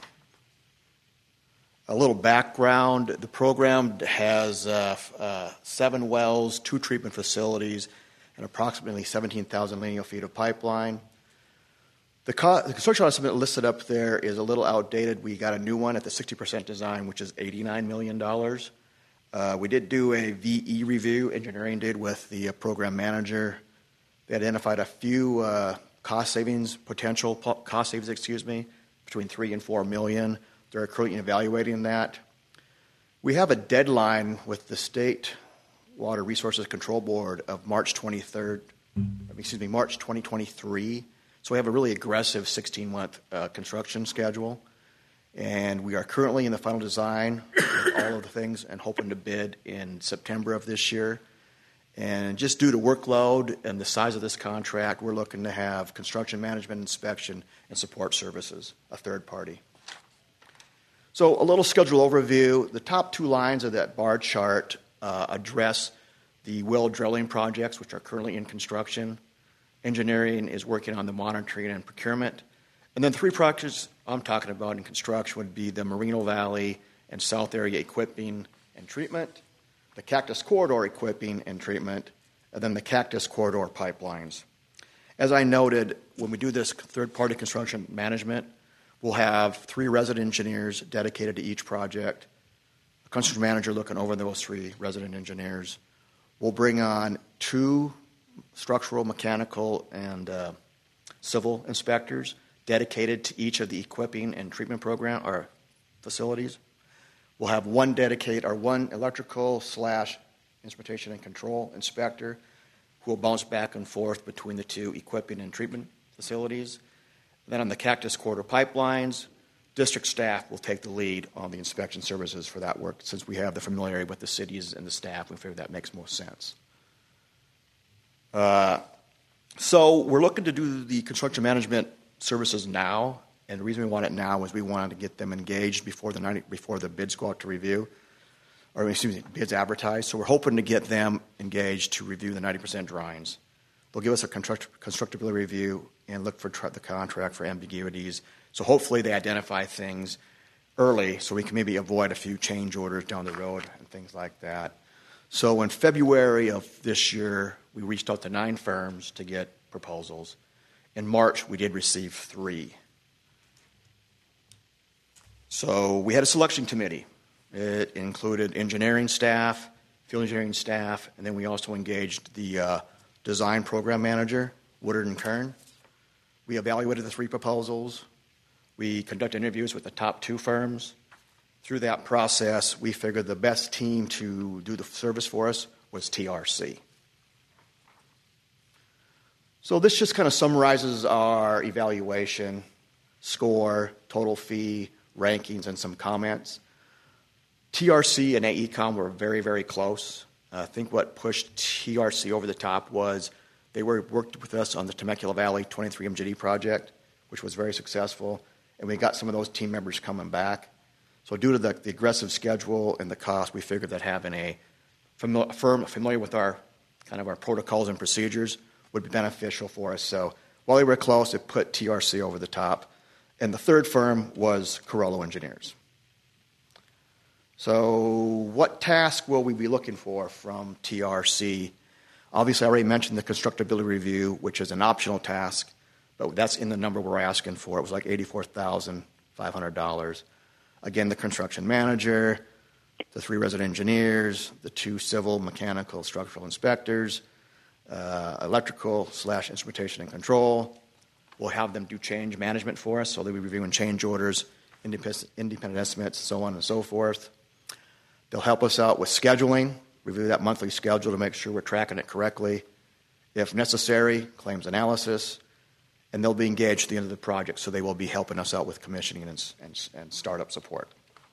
A little background, the program has 7 wells, 2 treatment facilities, and approximately 17,000 linear feet of pipeline. The construction estimate listed up there is a little outdated. We got a new one at the 60% design, which is $89 million. We did do a VE review, engineering did, with the program manager. They identified a few potential cost savings, between $3 and $4 million. They're currently evaluating that. We have a deadline with the State Water Resources Control Board of March 2023. So we have a really aggressive 16-month construction schedule. And we are currently in the final design with all of the things and hoping to bid in September of this year. And just due to workload and the size of this contract, we're looking to have construction management, inspection, and support services, a third party. So a little schedule overview. The top 2 lines of that bar chart address the well drilling projects, which are currently in construction. Engineering is working on the monitoring and procurement. And then 3 projects I'm talking about in construction would be the Moreno Valley and South Area equipping and treatment, the Cactus Corridor equipping and treatment, and then the Cactus Corridor pipelines. As I noted, when we do this third-party construction management, we'll have 3 resident engineers dedicated to each project, a construction manager looking over those 3 resident engineers. We'll bring on 2 structural, mechanical, and civil inspectors dedicated to each of the equipping and treatment program or facilities. We'll have one electrical / instrumentation and control inspector who will bounce back and forth between the 2 equipping and treatment facilities. Then on the Cactus Corridor pipelines, district staff will take the lead on the inspection services for that work. Since we have the familiarity with the cities and the staff, we figure that makes most sense. So we're looking to do the construction management services now, and the reason we want it now is we wanted to get them engaged before the bids go out to review, or excuse me, bids advertised. So we're hoping to get them engaged to review the 90% drawings. They'll give us a constructability review and look for the contract for ambiguities. So hopefully they identify things early so we can maybe avoid a few change orders down the road and things like that. So in February of this year, we reached out to 9 firms to get proposals. In March, we did receive 3. So we had a selection committee. It included engineering staff, field engineering staff, and then we also engaged the design program manager, Woodard and Kern. We evaluated the 3 proposals. We conducted interviews with the top 2 firms. Through that process, we figured the best team to do the service for us was TRC. So this just kind of summarizes our evaluation, score, total fee, rankings, and some comments. TRC and AECOM were very, very close. I think what pushed TRC over the top was they worked with us on the Temecula Valley 23 MGD project, which was very successful, and we got some of those team members coming back. So due to the aggressive schedule and the cost, we figured that having a firm familiar with our protocols and procedures would be beneficial for us. So while they were close, it put TRC over the top. And the third firm was Carollo Engineers. So what task will we be looking for from TRC? Obviously, I already mentioned the constructability review, which is an optional task, but that's in the number we're asking for. It was like $84,500. Again, the construction manager, the 3 resident engineers, the 2 civil, mechanical, structural inspectors, electrical/instrumentation and control. We'll have them do change management for us, so they'll be reviewing change orders, independent estimates, so on and so forth. They'll help us out with scheduling, review that monthly schedule to make sure we're tracking it correctly. If necessary, claims analysis, and they'll be engaged at the end of the project, so they will be helping us out with commissioning and startup support.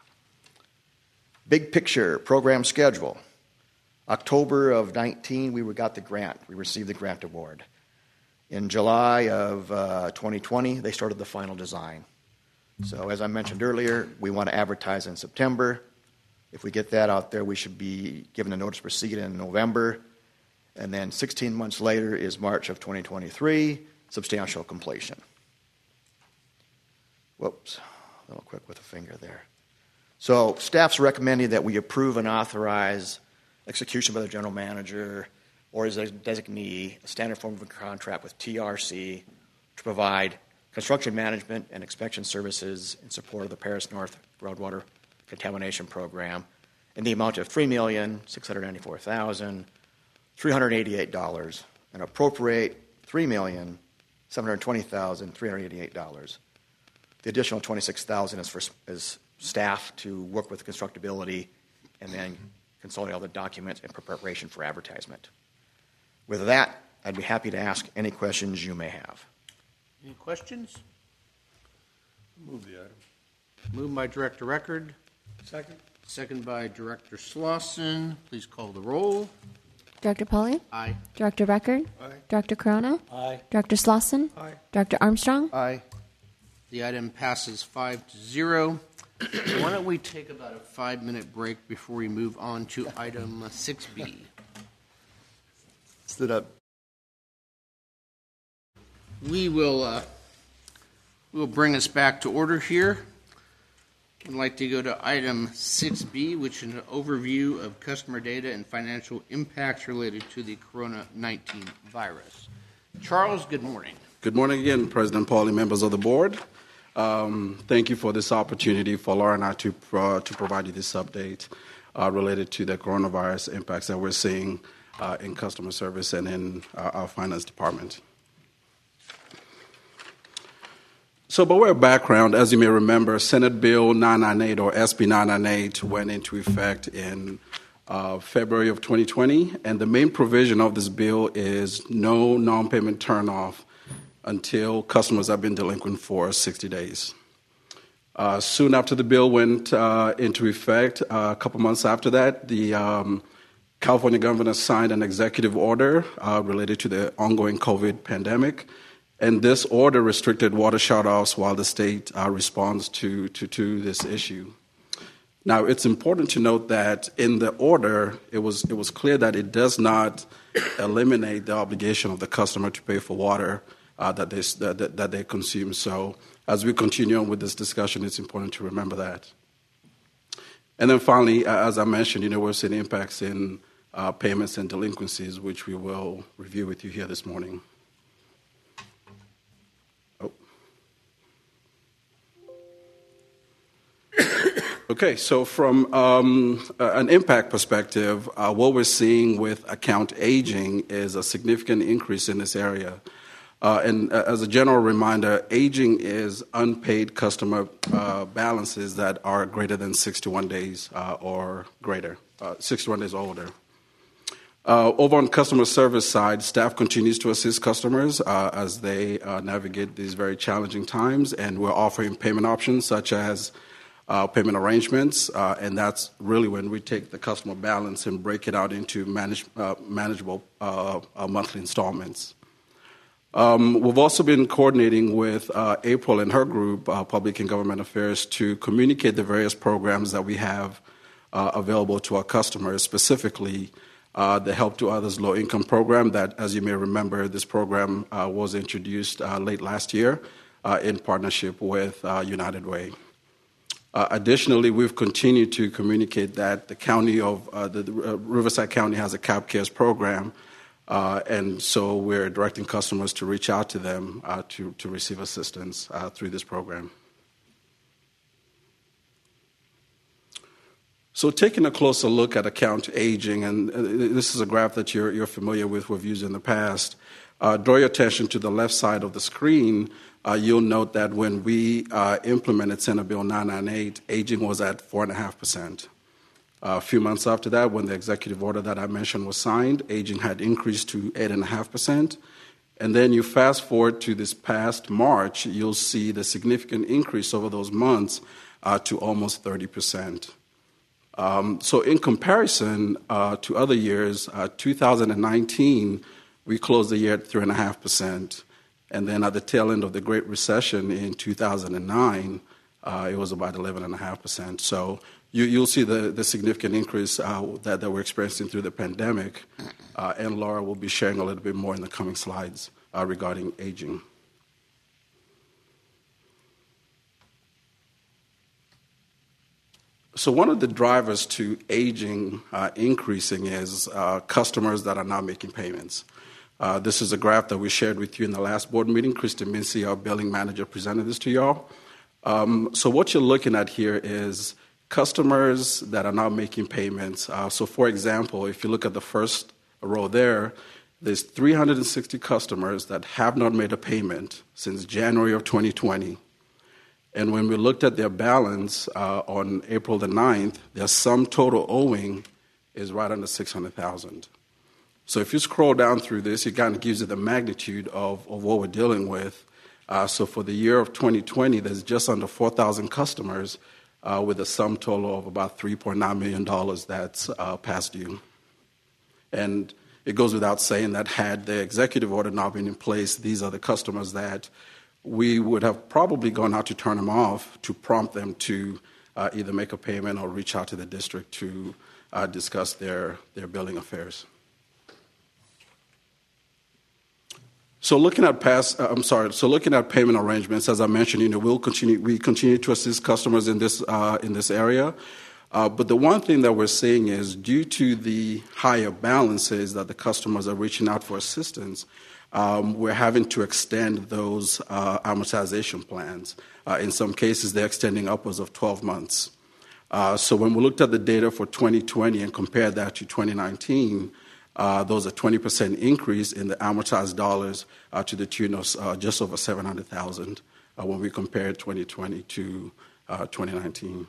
Big picture, program schedule. October of 19, we got the grant. We received the grant award. In July of 2020, they started the final design. So as I mentioned earlier, we want to advertise in September. If we get that out there, we should be given a notice to proceed in November. And then 16 months later is March of 2023, substantial completion. Whoops, a little quick with a finger there. So staff's recommending that we approve and authorize execution by the general manager or as a designee, a standard form of a contract with TRC to provide construction management and inspection services in support of the Paris North Groundwater Contamination Program in the amount of $3,694,388 and appropriate $3,720,388. The additional $26,000 is staff to work with constructability and then consolidate all the documents in preparation for advertisement. With that, I'd be happy to ask any questions you may have. Any questions? Move the item. Moved by Director Record. Second. Second by Director Slauson. Please call the roll. Director Pauly? Aye. Director Record? Aye. Director Corona? Aye. Director Slauson? Aye. Director Armstrong? Aye. The item passes 5-0. Why don't we take about a 5-minute break before we move on to item 6B? Stood up. We will bring us back to order here. I'd like to go to item 6B, which is an overview of customer data and financial impacts related to the Corona-19 virus. Charles, good morning. Good morning again, President Pauly, members of the board. Thank you for this opportunity for Laura and I to provide you this update related to the coronavirus impacts that we're seeing in customer service and in our finance department. So by way of background, as you may remember, Senate Bill 998 or SB 998 went into effect in February of 2020, and the main provision of this bill is no non-payment turn-off until customers have been delinquent for 60 days. Soon after the bill went into effect, a couple months after that, the California governor signed an executive order related to the ongoing COVID pandemic, and this order restricted water shutoffs while the state responds to this issue. Now, it's important to note that in the order, it was clear that it does not eliminate the obligation of the customer to pay for water that they consume. So, as we continue on with this discussion, it's important to remember that. And then finally, as I mentioned, we're seeing impacts in payments and delinquencies, which we will review with you here this morning. Okay, so from an impact perspective, what we're seeing with account aging is a significant increase in this area. And as a general reminder, aging is unpaid customer balances that are greater than 61 days or greater, 61 days or older. Over on customer service side, staff continues to assist customers as they navigate these very challenging times, and we're offering payment options such as payment arrangements, and that's really when we take the customer balance and break it out into manageable monthly installments. We've also been coordinating with April and her group, Public and Government Affairs, to communicate the various programs that we have available to our customers, specifically the Help to Others Low Income Program that, as you may remember, this program was introduced late last year in partnership with United Way. Additionally, we've continued to communicate that the county of Riverside County has a CAP Cares program, and so we're directing customers to reach out to them to receive assistance through this program. So taking a closer look at account aging, and this is a graph that you're familiar with, we've used in the past. Draw your attention to the left side of the screen. You'll note that when we implemented Senate Bill 998, aging was at 4.5%. A few months after that, when the executive order that I mentioned was signed, aging had increased to 8.5%. And then you fast forward to this past March, you'll see the significant increase over those months to almost 30%. So in comparison to other years, 2019, we closed the year at 3.5%. And then at the tail end of the Great Recession in 2009, it was about 11.5%. So you'll see the significant increase that we're experiencing through the pandemic. And Laura will be sharing a little bit more in the coming slides regarding aging. So one of the drivers to aging increasing is customers that are not making payments. This is a graph that we shared with you in the last board meeting. Kristen Mincy, our billing manager, presented this to y'all. So what you're looking at here is customers that are not making payments. So for example, if you look at the first row there's 360 customers that have not made a payment since January of 2020. And when we looked at their balance on April the 9th, their sum total owing is right under $600,000. So if you scroll down through this, it kind of gives you the magnitude of what we're dealing with. So for the year of 2020, there's just under 4,000 customers with a sum total of about $3.9 million that's past due. And it goes without saying that had the executive order not been in place, these are the customers that we would have probably gone out to turn them off to prompt them to either make a payment or reach out to the district to discuss their billing affairs. So looking at payment arrangements, as I mentioned, we continue to assist customers in this area. But the one thing that we're seeing is due to the higher balances that the customers are reaching out for assistance, we're having to extend those amortization plans. In some cases, they're extending upwards of 12 months. So when we looked at the data for 2020 and compared that to 2019, there was a 20% increase in the amortized dollars to the tune of just over $700,000 when we compared 2020 to 2019.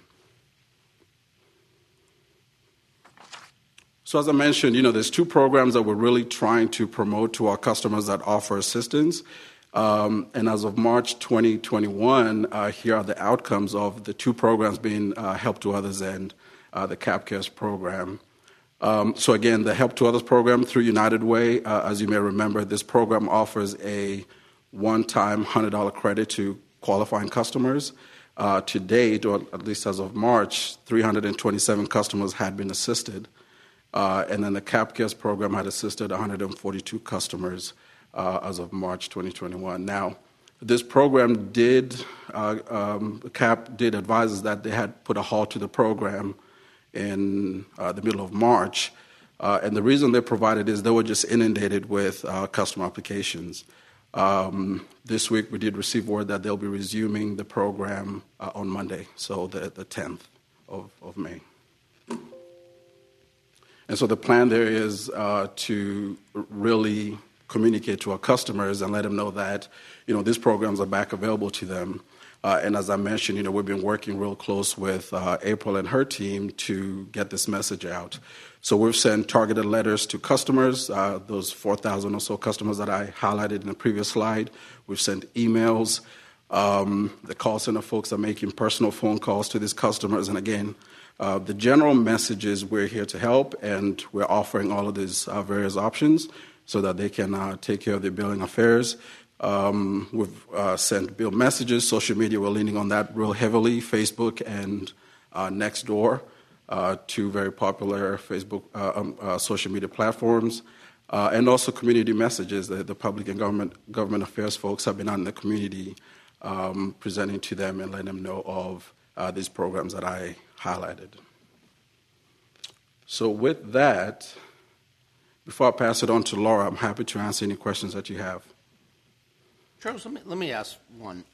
So as I mentioned, there's two programs that we're really trying to promote to our customers that offer assistance. And as of March 2021, here are the outcomes of the two programs being Help to Others and the CAP Cares program. So again, the Help to Others program through United Way, as you may remember, this program offers a one-time $100 credit to qualifying customers. To date, or at least as of March, 327 customers had been assisted. And then the CAP-CARES program had assisted 142 customers as of March 2021. Now, this program CAP did advise us that they had put a halt to the program in the middle of March. And the reason they provided is they were just inundated with customer applications. This week we did receive word that they'll be resuming the program on Monday, so the 10th of May. And so the plan there is to really communicate to our customers and let them know that, these programs are back available to them. And as I mentioned, we've been working real close with April and her team to get this message out. So we've sent targeted letters to customers, those 4,000 or so customers that I highlighted in the previous slide. We've sent emails. The call center folks are making personal phone calls to these customers. And again, the general message is we're here to help, and we're offering all of these various options so that they can take care of their billing affairs. We've sent bill messages. Social media, we're leaning on that real heavily. Facebook and Nextdoor, two very popular Facebook social media platforms. And also community messages. The public and government affairs folks have been out in the community presenting to them and letting them know of these programs that I highlighted. So with that, before I pass it on to Laura, I'm happy to answer any questions that you have. Charles, let me ask one.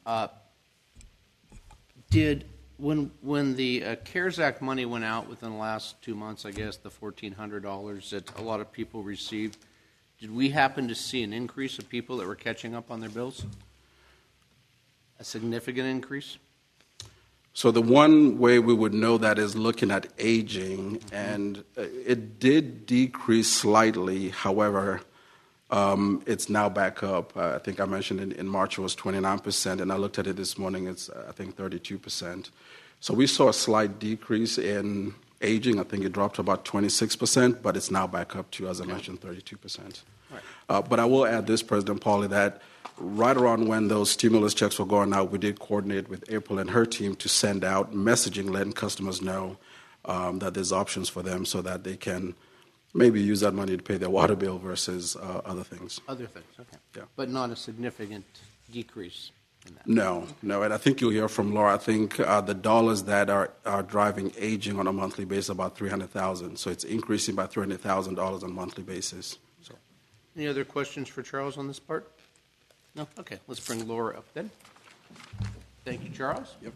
When the CARES Act money went out within the last 2 months, I guess, the $1,400 that a lot of people received, did we happen to see an increase of people that were catching up on their bills? A significant increase? So the one way we would know that is looking at aging, and it did decrease slightly. However, it's now back up. I think I mentioned in March it was 29%, and I looked at it this morning, it's, I think, 32%. So we saw a slight decrease in aging. I think it dropped to about 26%, but it's now back up to, as I mentioned, 32%. Right. But I will add this, President Pauly, that right around when those stimulus checks were going out, we did coordinate with April and her team to send out messaging letting customers know that there's options for them so that they can maybe use that money to pay their water bill versus other things. Other things, okay. Yeah. But not a significant decrease in that. No, and I think you'll hear from Laura. I think the dollars that are driving aging on a monthly basis about $300,000. So it's increasing by $300,000 on a monthly basis. So, any other questions for Charles on this part? No? Okay, let's bring Laura up then. Thank you, Charles. Yep.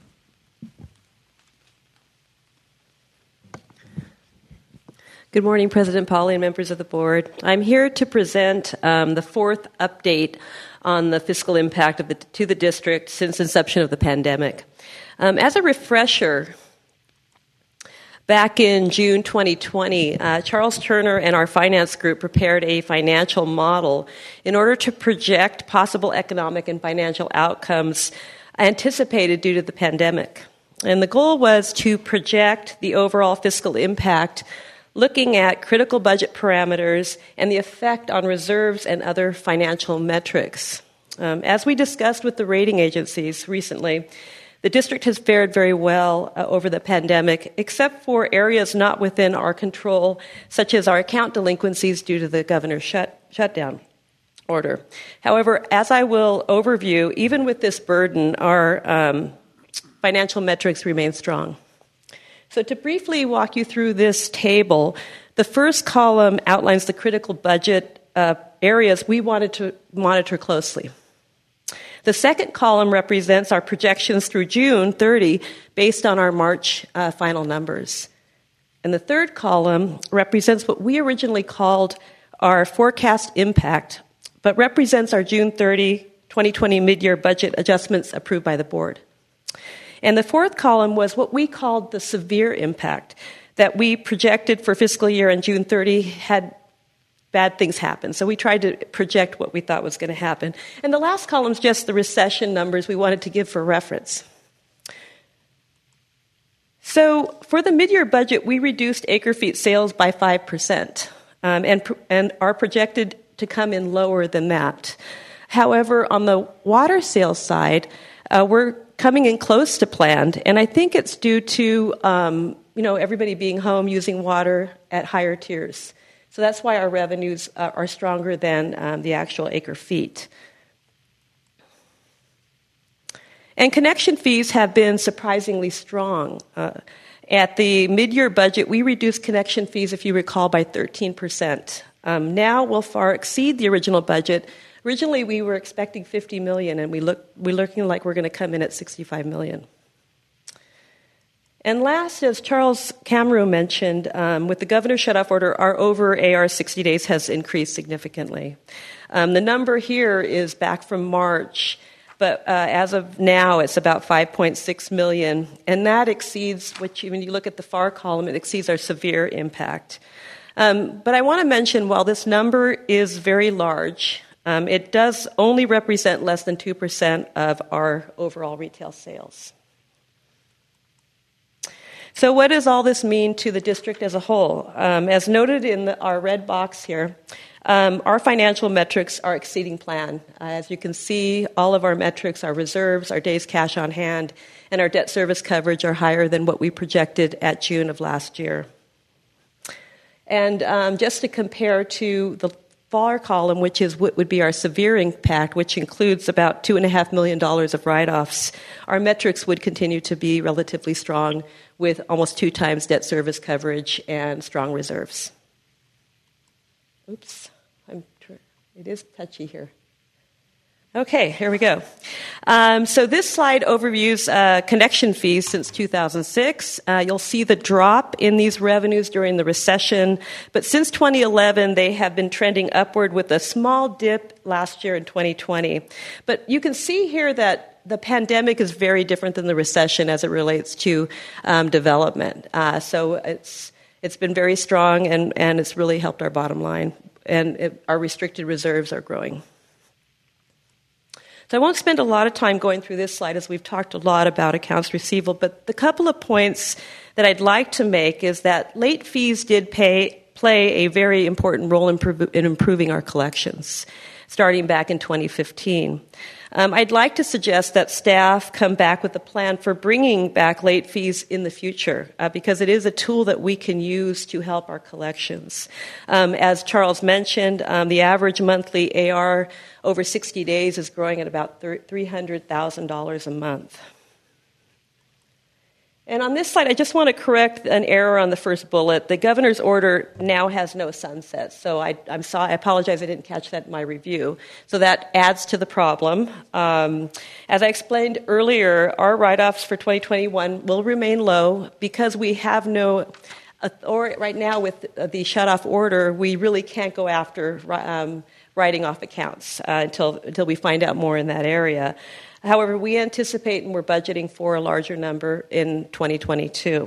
Good morning, President Pauly and members of the board. I'm here to present the fourth update on the fiscal impact to the district since inception of the pandemic. As a refresher, back in June 2020, Charles Turner and our finance group prepared a financial model in order to project possible economic and financial outcomes anticipated due to the pandemic. And the goal was to project the overall fiscal impact looking at critical budget parameters and the effect on reserves and other financial metrics. As we discussed with the rating agencies recently, the district has fared very well over the pandemic, except for areas not within our control, such as our account delinquencies due to the governor's shutdown order. However, as I will overview, even with this burden, our financial metrics remain strong. So to briefly walk you through this table, the first column outlines the critical budget areas we wanted to monitor closely. The second column represents our projections through June 30 based on our March final numbers. And the third column represents what we originally called our forecast impact, but represents our June 30, 2020 mid-year budget adjustments approved by the board. And the fourth column was what we called the severe impact that we projected for fiscal year on June 30 had bad things happen. So we tried to project what we thought was going to happen. And the last column is just the recession numbers we wanted to give for reference. So for the mid-year budget, we reduced acre-feet sales by 5%, and are projected to come in lower than that. However, on the water sales side, we're coming in close to planned, and I think it's due to everybody being home using water at higher tiers. So that's why our revenues are stronger than the actual acre-feet. And connection fees have been surprisingly strong. At the mid-year budget, we reduced connection fees, if you recall, by 13%. Now we'll far exceed the original budget. Originally, we were expecting $50 million, and we're looking like we're going to come in at $65 million. And last, as Charles Cameron mentioned, with the governor's shutoff order, our over AR 60 days has increased significantly. The number here is back from March, but as of now, it's about 5.6 million, and that exceeds, when you look at the far column, it exceeds our severe impact. But I want to mention, while this number is very large, it does only represent less than 2% of our overall retail sales. So what does all this mean to the district as a whole? As noted in our red box here, our financial metrics are exceeding plan. As you can see, all of our metrics, our reserves, our days cash on hand, and our debt service coverage are higher than what we projected at June of last year. And just to compare to the far column, which is what would be our severe impact, which includes about $2.5 million of write-offs, our metrics would continue to be relatively strong with almost 2 times debt service coverage and strong reserves. Oops, it is touchy here. Okay, here we go. So this slide overviews connection fees since 2006. You'll see the drop in these revenues during the recession, but since 2011, they have been trending upward with a small dip last year in 2020. But you can see here that the pandemic is very different than the recession as it relates to development. So it's been very strong, and it's really helped our bottom line, and our restricted reserves are growing. So I won't spend a lot of time going through this slide, as we've talked a lot about accounts receivable, but the couple of points that I'd like to make is that late fees did play a very important role in improving our collections, starting back in 2015. I'd like to suggest that staff come back with a plan for bringing back late fees in the future, because it is a tool that we can use to help our collections. As Charles mentioned, the average monthly AR over 60 days is growing at about $300,000 a month. And on this slide, I just want to correct an error on the first bullet. The governor's order now has no sunset. So I'm sorry, I apologize, I didn't catch that in my review. So that adds to the problem. As I explained earlier, our write-offs for 2021 will remain low because we have no authority. Right now with the shutoff order, we really can't go after writing off accounts until we find out more in that area. However, we anticipate and we're budgeting for a larger number in 2022.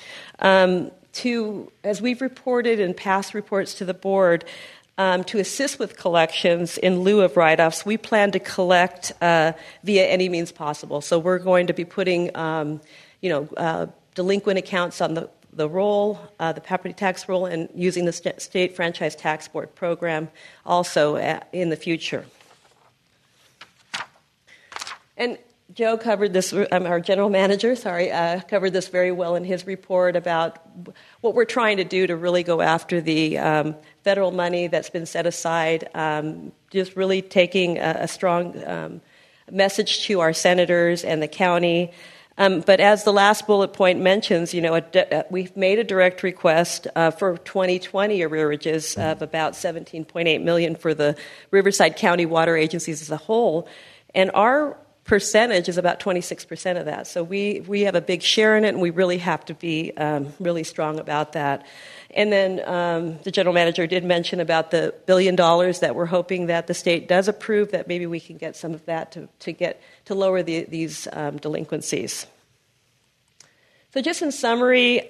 As we've reported in past reports to the board, to assist with collections in lieu of write-offs, we plan to collect via any means possible. So we're going to be putting, delinquent accounts on the roll, the property tax roll, and using the State Franchise Tax Board program also in the future. And Joe covered this, our general manager, covered this very well in his report about what we're trying to do to really go after the federal money that's been set aside, just really taking a strong message to our senators and the county. But as the last bullet point mentions, we've made a direct request for 2020 arrearages of about $17.8 million for the Riverside County water agencies as a whole, and our percentage is about 26% of that. So we have a big share in it, and we really have to be really strong about that. And then the general manager did mention about the $1 billion that we're hoping that the state does approve, that maybe we can get some of that to lower these delinquencies. So just in summary,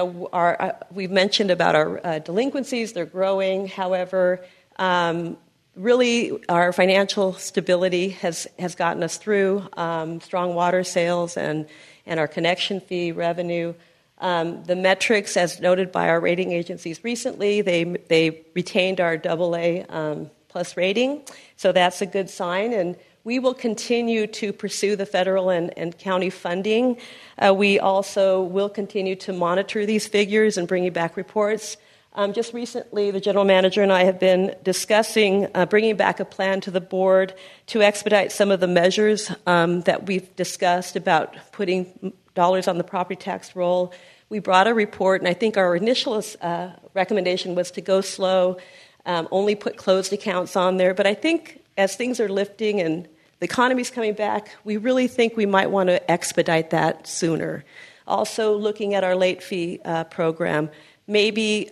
we've mentioned about our delinquencies. They're growing. However, Really, our financial stability has gotten us through strong water sales and our connection fee revenue. The metrics, as noted by our rating agencies recently, they retained our AA plus rating, so that's a good sign. And we will continue to pursue the federal and county funding. We also will continue to monitor these figures and bring you back reports. Just recently, the general manager and I have been discussing bringing back a plan to the board to expedite some of the measures that we've discussed about putting dollars on the property tax roll. We brought a report, and I think our initial recommendation was to go slow, only put closed accounts on there. But I think as things are lifting and the economy's coming back, we really think we might want to expedite that sooner. Also, looking at our late fee program. Maybe,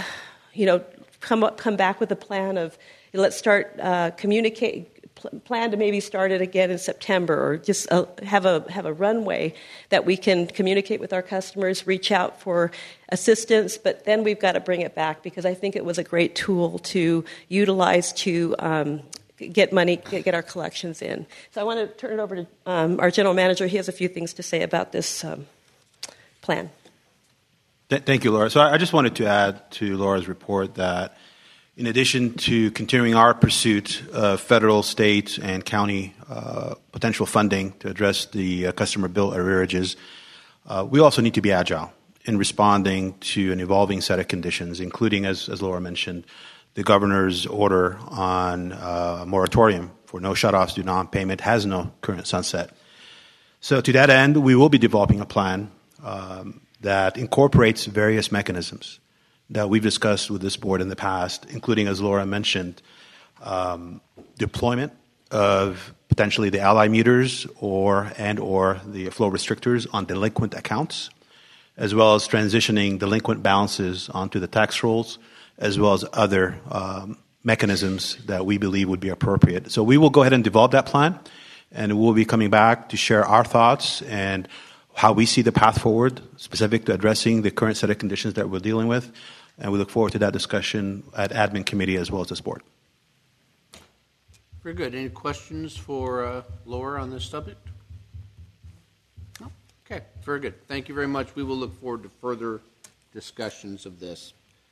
come back with a plan of let's start plan to maybe start it again in September, or just have a runway that we can communicate with our customers, reach out for assistance, but then we've got to bring it back because I think it was a great tool to utilize to get money, get our collections in. So I want to turn it over to our general manager. He has a few things to say about this plan. Thank you, Laura. So I just wanted to add to Laura's report that in addition to continuing our pursuit of federal, state, and county potential funding to address the customer bill arrearages, we also need to be agile in responding to an evolving set of conditions, including, as Laura mentioned, the governor's order on a moratorium for no shutoffs due non-payment has no current sunset. So to that end, we will be developing a plan that incorporates various mechanisms that we've discussed with this board in the past, including, as Laura mentioned, deployment of potentially the ally meters or the flow restrictors on delinquent accounts, as well as transitioning delinquent balances onto the tax rolls, as well as other mechanisms that we believe would be appropriate. So we will go ahead and develop that plan, and we'll be coming back to share our thoughts and how we see the path forward specific to addressing the current set of conditions that we're dealing with. And we look forward to that discussion at admin committee as well as this board. Very good. Any questions for Laura on this subject? No? Okay, very good. Thank you very much. We will look forward to further discussions of this.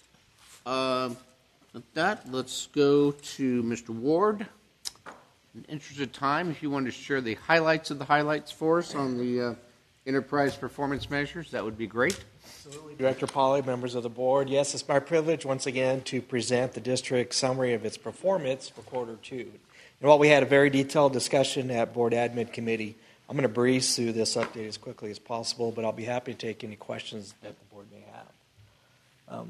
With that, let's go to Mr. Ward. In the interest of time, if you want to share the highlights of the highlights for us on the enterprise performance measures, that would be great. Absolutely. Director Pauly, members of the board. Yes, it's my privilege once again to present the district's summary of its performance for quarter 2. And while we had a very detailed discussion at board admin committee, I'm going to breeze through this update as quickly as possible, but I'll be happy to take any questions that the board may have.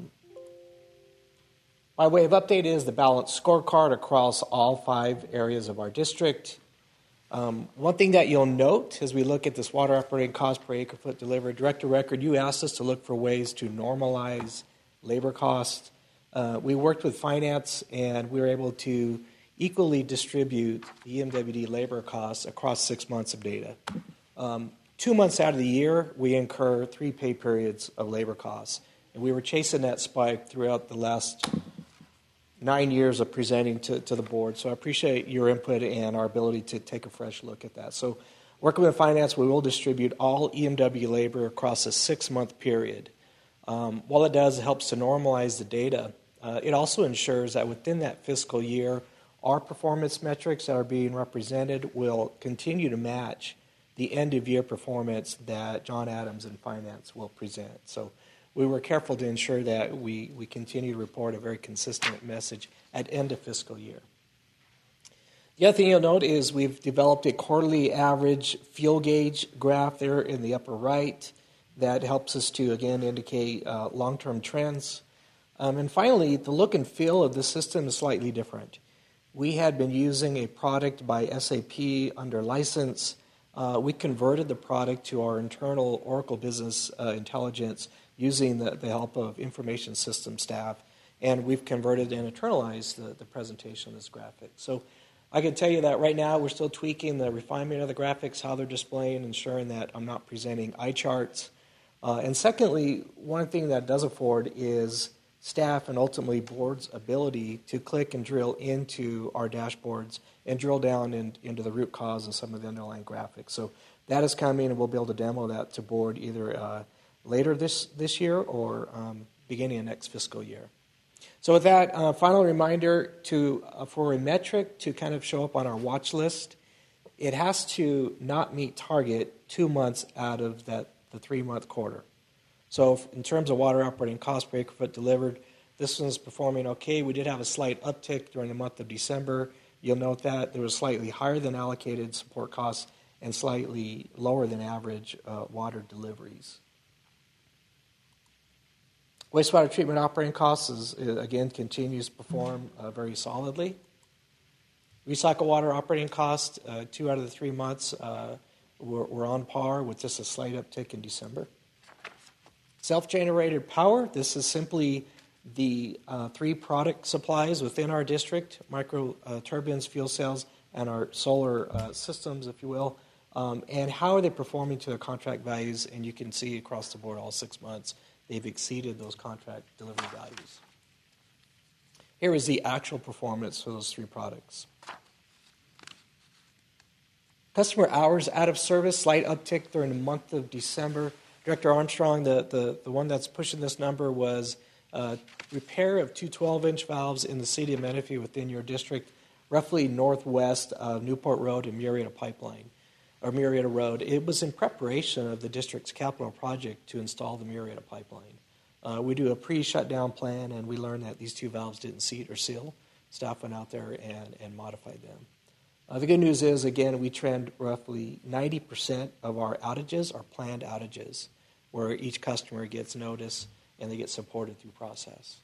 My way of update is the balanced scorecard across all 5 areas of our district. One thing that you'll note as we look at this water operating cost per acre foot delivered, Director Record, you asked us to look for ways to normalize labor costs. We worked with finance, and we were able to equally distribute the EMWD labor costs across 6 months of data. 2 months out of the year, we incur 3 pay periods of labor costs. And we were chasing that spike throughout the last 9 years of presenting to the board. So I appreciate your input and our ability to take a fresh look at that. So working with finance, we will distribute all EMW labor across a 6-month period. While it does, it helps to normalize the data. It also ensures that within that fiscal year, our performance metrics that are being represented will continue to match the end-of-year performance that John Adams and finance will present. So we were careful to ensure that we continue to report a very consistent message at end of fiscal year. The other thing you'll note is we've developed a quarterly average fuel gauge graph there in the upper right that helps us to, again, indicate long-term trends. And finally, the look and feel of the system is slightly different. We had been using a product by SAP under license. We converted the product to our internal Oracle Business Intelligence using the help of information system staff, and we've converted and internalized the presentation of this graphic. So I can tell you that right now we're still tweaking the refinement of the graphics, how they're displaying, ensuring that I'm not presenting eye charts. And secondly, one thing that does afford is staff and ultimately board's ability to click and drill into our dashboards and drill down into the root cause of some of the underlying graphics. So that is coming, and we'll be able to demo that to board either later this year or beginning of next fiscal year. So with that, final reminder for a metric to kind of show up on our watch list, it has to not meet target 2 months out of the 3-month quarter. So in terms of water operating cost per acre foot delivered, this one's performing okay. We did have a slight uptick during the month of December. You'll note that there was slightly higher than allocated support costs and slightly lower than average water deliveries. Wastewater treatment operating costs, again, continues to perform very solidly. Recycle water operating costs, 2 out of the 3 months were on par with just a slight uptick in December. Self-generated power, this is simply the 3 product supplies within our district, micro turbines, fuel cells, and our solar systems, if you will. And how are they performing to their contract values? And you can see across the board all 6 months, they've exceeded those contract delivery values. Here is the actual performance for those 3 products. Customer hours out of service, slight uptick during the month of December. Director Armstrong, the one that's pushing this number was repair of 2 12-inch valves in the city of Menifee within your district, roughly northwest of Newport Road and Murrieta Pipeline, or Murrieta Road. It was in preparation of the district's capital project to install the Murrieta Pipeline. We do a pre-shutdown plan, and we learned that these 2 valves didn't seat or seal. Staff went out there and modified them. The good news is, again, we trend roughly 90% of our outages are planned outages, where each customer gets notice and they get supported through process.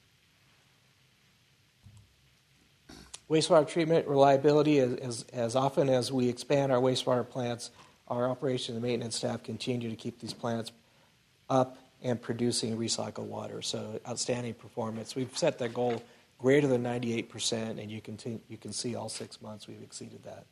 Wastewater treatment reliability, as often as we expand our wastewater plants, our operation and maintenance staff continue to keep these plants up and producing recycled water. So outstanding performance. We've set that goal greater than 98%, and you can see all 6 months we've exceeded that.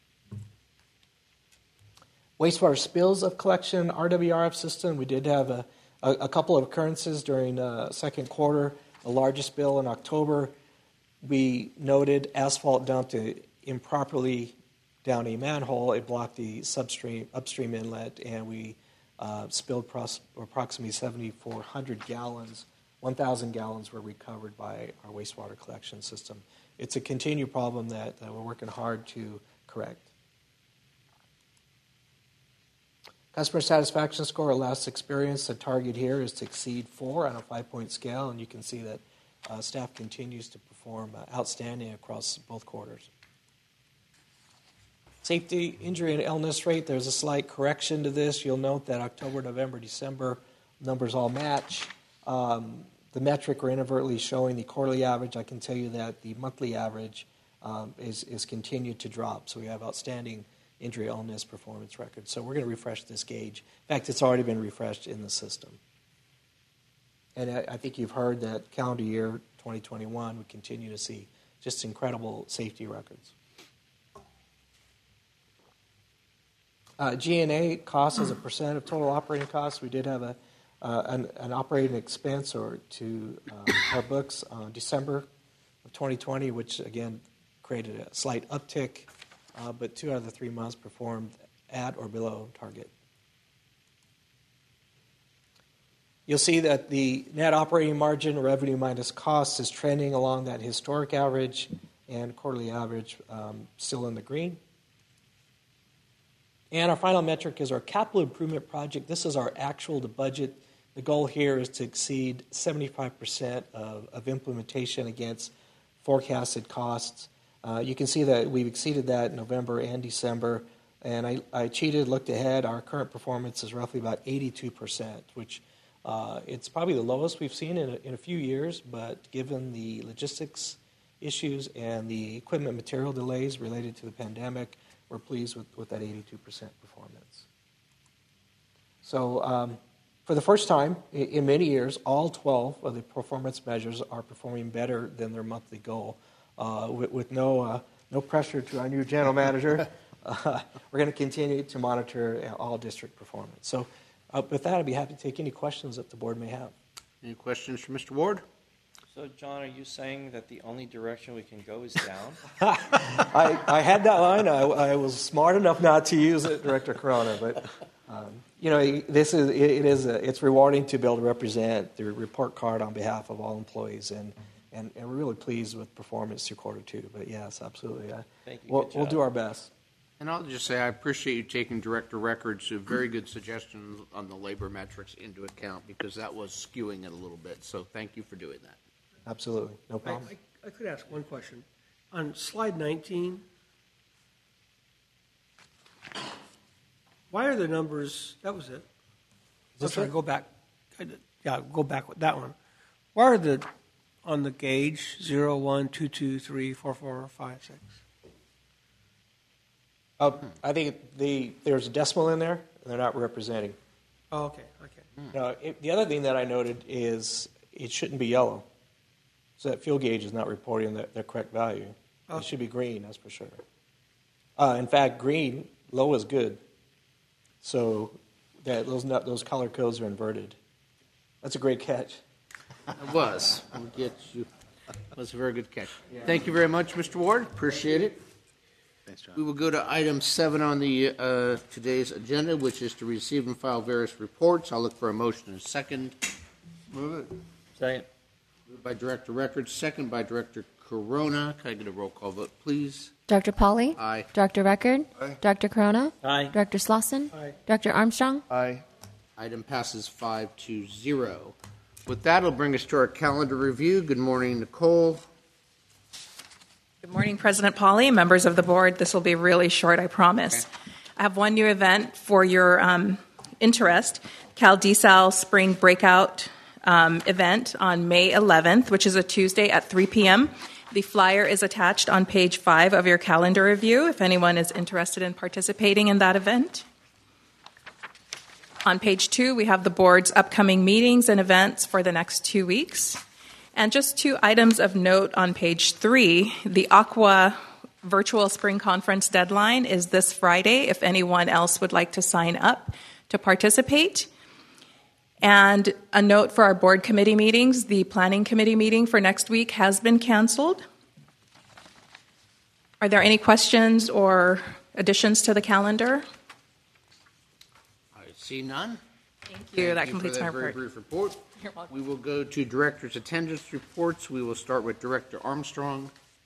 Wastewater spills of collection, RWRF system, we did have a couple of occurrences during second quarter. The largest spill in October, we noted asphalt dumped improperly down a manhole. It blocked the upstream inlet, and we spilled approximately 7,400 gallons. 1,000 gallons were recovered by our wastewater collection system. It's a continued problem that we're working hard to correct. Customer satisfaction score, our last experience, the target here is to exceed 4 on a 5-point scale, and you can see that staff continues to perform outstanding across both quarters. Safety, injury, and illness rate, there's a slight correction to this. You'll note that October, November, December numbers all match. The metric we're inadvertently showing the quarterly average. I can tell you that the monthly average is continued to drop. So we have outstanding injury, illness, performance records. So we're going to refresh this gauge. In fact, it's already been refreshed in the system. And I think you've heard that calendar year 2021, we continue to see just incredible safety records. G&A costs as a percent of total operating costs. We did have an operating expense to our books on December of 2020, which again created a slight uptick, but 2 out of the 3 months performed at or below target. You'll see that the net operating margin, revenue minus costs, is trending along that historic average and quarterly average, still in the green. And our final metric is our capital improvement project. This is our actual to budget. The goal here is to exceed 75% of implementation against forecasted costs. You can see that we've exceeded that in November and December. And I cheated, looked ahead. Our current performance is roughly about 82%, which it's probably the lowest we've seen in a few years. But given the logistics issues and the equipment material delays related to the pandemic, we're pleased with that 82% performance. So for the first time in many years, all 12 of the performance measures are performing better than their monthly goal. With no pressure to our new general manager, we're going to continue to monitor all district performance. So with that, I'd be happy to take any questions that the board may have. Any questions for Mr. Ward? So, John, are you saying that the only direction we can go is down? I had that line. I was smart enough not to use it, Director Corona, but it's rewarding to be able to represent the report card on behalf of all employees, and we're really pleased with performance through Q2. But yes, absolutely, Thank you. we'll do our best. And I'll just say I appreciate you taking Director Records' very good suggestions on the labor metrics into account, because that was skewing it a little bit. So thank you for doing that. Absolutely, no problem. I could ask one question. On slide 19, why are the numbers, that was it. Sorry, go back. Go back with that one. Why are on the gauge 0, 1, 2, 2, 3, 4, 4, 5, 6? I think there's a decimal in there, and they're not representing. Oh, okay. Now, the other thing that I noted is it shouldn't be yellow. So that fuel gauge is not reporting the correct value. Okay. It should be green, that's for sure. In fact, green, low is good. So that those color codes are inverted. That's a great catch. It was. We'll get you. That was a very good catch. Yeah. Thank you very much, Mr. Ward. Appreciate it. Thanks, John. We will go to item 7 on the today's agenda, which is to receive and file various reports. I'll look for a motion in a second. Move it. Second. Moved by Director Records, second by Director Corona. Can I get a roll call vote, please? Dr. Pauly? Aye. Dr. Record? Aye. Dr. Corona? Aye. Dr. Slauson? Aye. Dr. Armstrong? Aye. Item passes 5-0. With that, it'll bring us to our calendar review. Good morning, Nicole. Good morning, President Pauly, members of the board. This will be really short, I promise. Okay. I have one new event for your interest, Cal DeSal Spring Breakout event on May 11th, which is a Tuesday at 3 p.m. The flyer is attached on page 5 of your calendar review if anyone is interested in participating in that event. On page 2, we have the board's upcoming meetings and events for the next 2 weeks. And just 2 items of note on page 3. The Aqua Virtual Spring Conference deadline is this Friday if anyone else would like to sign up to participate. And a note for our board committee meetings, the planning committee meeting for next week has been canceled. Are there any questions or additions to the calendar? I see none. Thank you. That completes my report. Very brief report. You're welcome. We will go to director's attendance reports. We will start with Director Armstrong.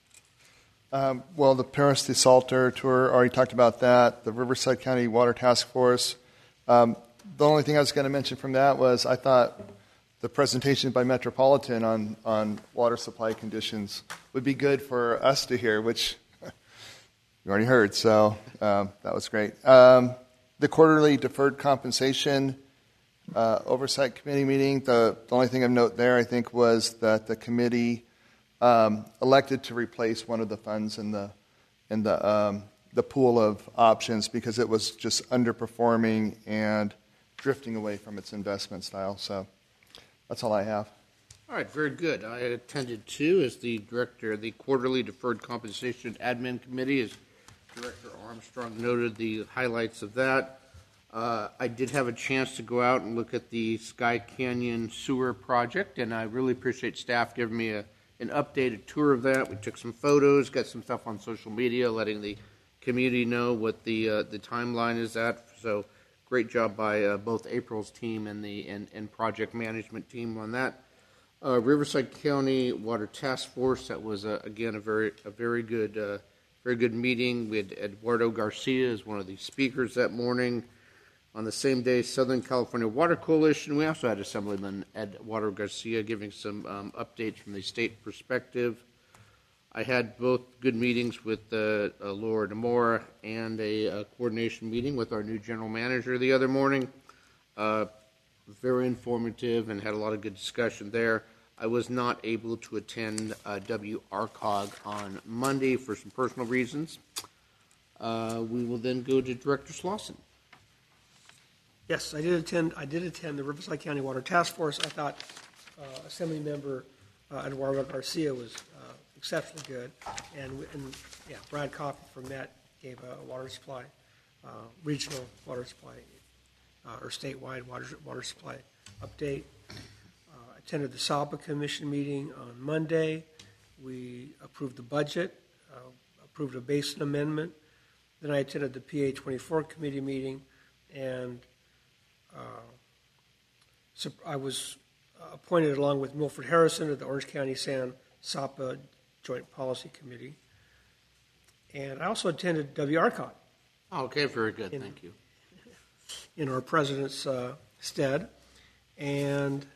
Well, the Paris de Salter tour, already talked about that. The Riverside County Water Task Force. The only thing I was going to mention from that was I thought the presentation by Metropolitan on water supply conditions would be good for us to hear, which you already heard, so that was great. The quarterly deferred compensation oversight committee meeting, the only thing of note there, I think, was that the committee elected to replace one of the funds in the pool of options because it was just underperforming and drifting away from its investment style. So that's all I have. All right, very good. I attended too as the director of the quarterly deferred compensation admin committee, as Director Armstrong noted the highlights of that. I did have a chance to go out and look at the Sky Canyon sewer project, and I really appreciate staff giving me an updated tour of that. We took some photos, got some stuff on social media, letting the community know what the timeline is at. So great job by both April's team and the project management team on that. Riverside County Water Task Force. That was again a very good meeting. We had Eduardo Garcia as one of the speakers that morning. On the same day, Southern California Water Coalition. We also had Assemblyman Eduardo Garcia giving some updates from the state perspective. I had both good meetings with Laura DeMora and a coordination meeting with our new general manager the other morning. Very informative and had a lot of good discussion there. I was not able to attend WRCOG on Monday for some personal reasons. We will then go to Director Slauson. Yes, I did attend the Riverside County Water Task Force. I thought Assembly Member Eduardo Garcia was exceptionally good, and Brad Coffey from that gave a water supply, regional water supply, or statewide water supply update. I attended the SAPA Commission meeting on Monday. We approved the budget, approved a basin amendment. Then I attended the PA 24 committee meeting, and so I was appointed along with Milford Harrison to the Orange County San SAPA Joint Policy Committee. And I also attended WRCOT. Okay, very good. Thank you. In our president's stead. And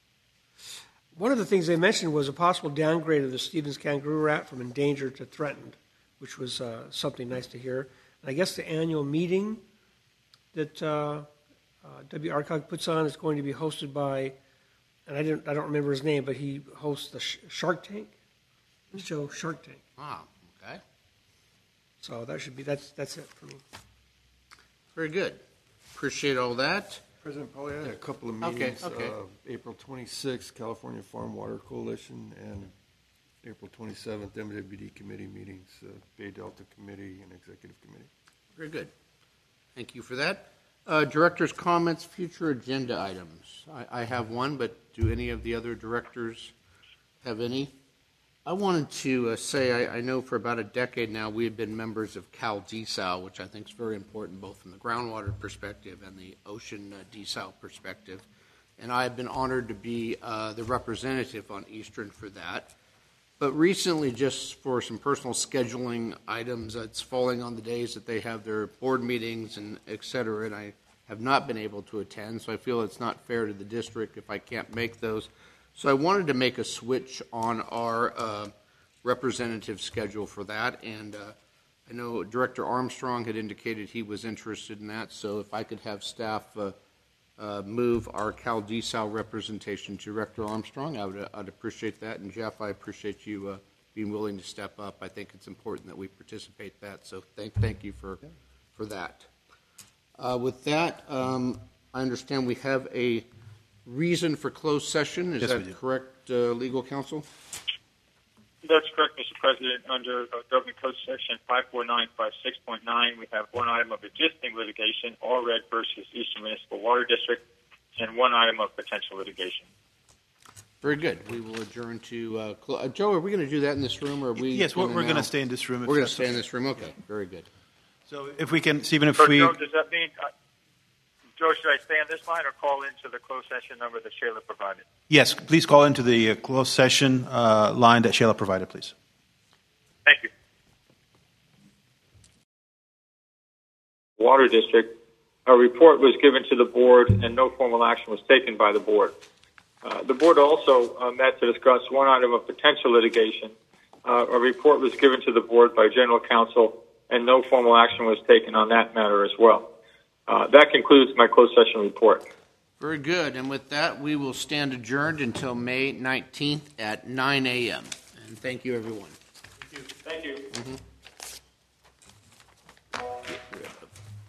one of the things they mentioned was a possible downgrade of the Stevens kangaroo rat from endangered to threatened, which was something nice to hear. And I guess the annual meeting that WRCOG puts on is going to be hosted by, and I don't remember his name, but he hosts the Shark Tank show, Shark Tank. Ah, okay. So that's it for me. Very good. Appreciate all that. President Paul, I had a couple of meetings. Okay. April 26th, California Farm Water Coalition, and April 27th, MWD committee meetings, Bay Delta Committee and Executive Committee. Very good. Thank you for that. Director's comments, future agenda items. I have one, but do any of the other directors have any? I wanted to say I know for about a decade now we have been members of Cal Desal, which I think is very important both from the groundwater perspective and the ocean desal perspective. And I have been honored to be the representative on Eastern for that. But recently, just for some personal scheduling items, it's falling on the days that they have their board meetings and et cetera, and I have not been able to attend, so I feel it's not fair to the district if I can't make those. So I wanted to make a switch on our representative schedule for that, and I know Director Armstrong had indicated he was interested in that, so if I could have staff move our Cal Desal representation to Director Armstrong, I'd appreciate that. And Jeff, I appreciate you being willing to step up. I think it's important that we participate in that, so thank you for that. With that, I understand we have a reason for closed session. Is that correct, legal counsel? That's correct, Mr. President. Under Government Code Section 54956.9, we have one item of existing litigation, Allred versus Eastern Municipal Water District, and one item of potential litigation. Very good. We will adjourn to Joe. Are we going to do that in this room, or are we? Yes, we're going to stay in this room. We're going to stay in this room. Okay. Very good. So if we can, Stephen, if so we. Joe, does that mean? Joe, should I stay on this line or call into the closed session number that Shayla provided? Yes, please call into the closed session line that Shayla provided, please. Thank you. Water District, a report was given to the board and no formal action was taken by the board. The board also met to discuss one item of potential litigation. A report was given to the board by General Counsel and no formal action was taken on that matter as well. That concludes my closed session report. Very good. And with that, we will stand adjourned until May 19th at 9 a.m. And thank you, everyone. Thank you. Mm-hmm.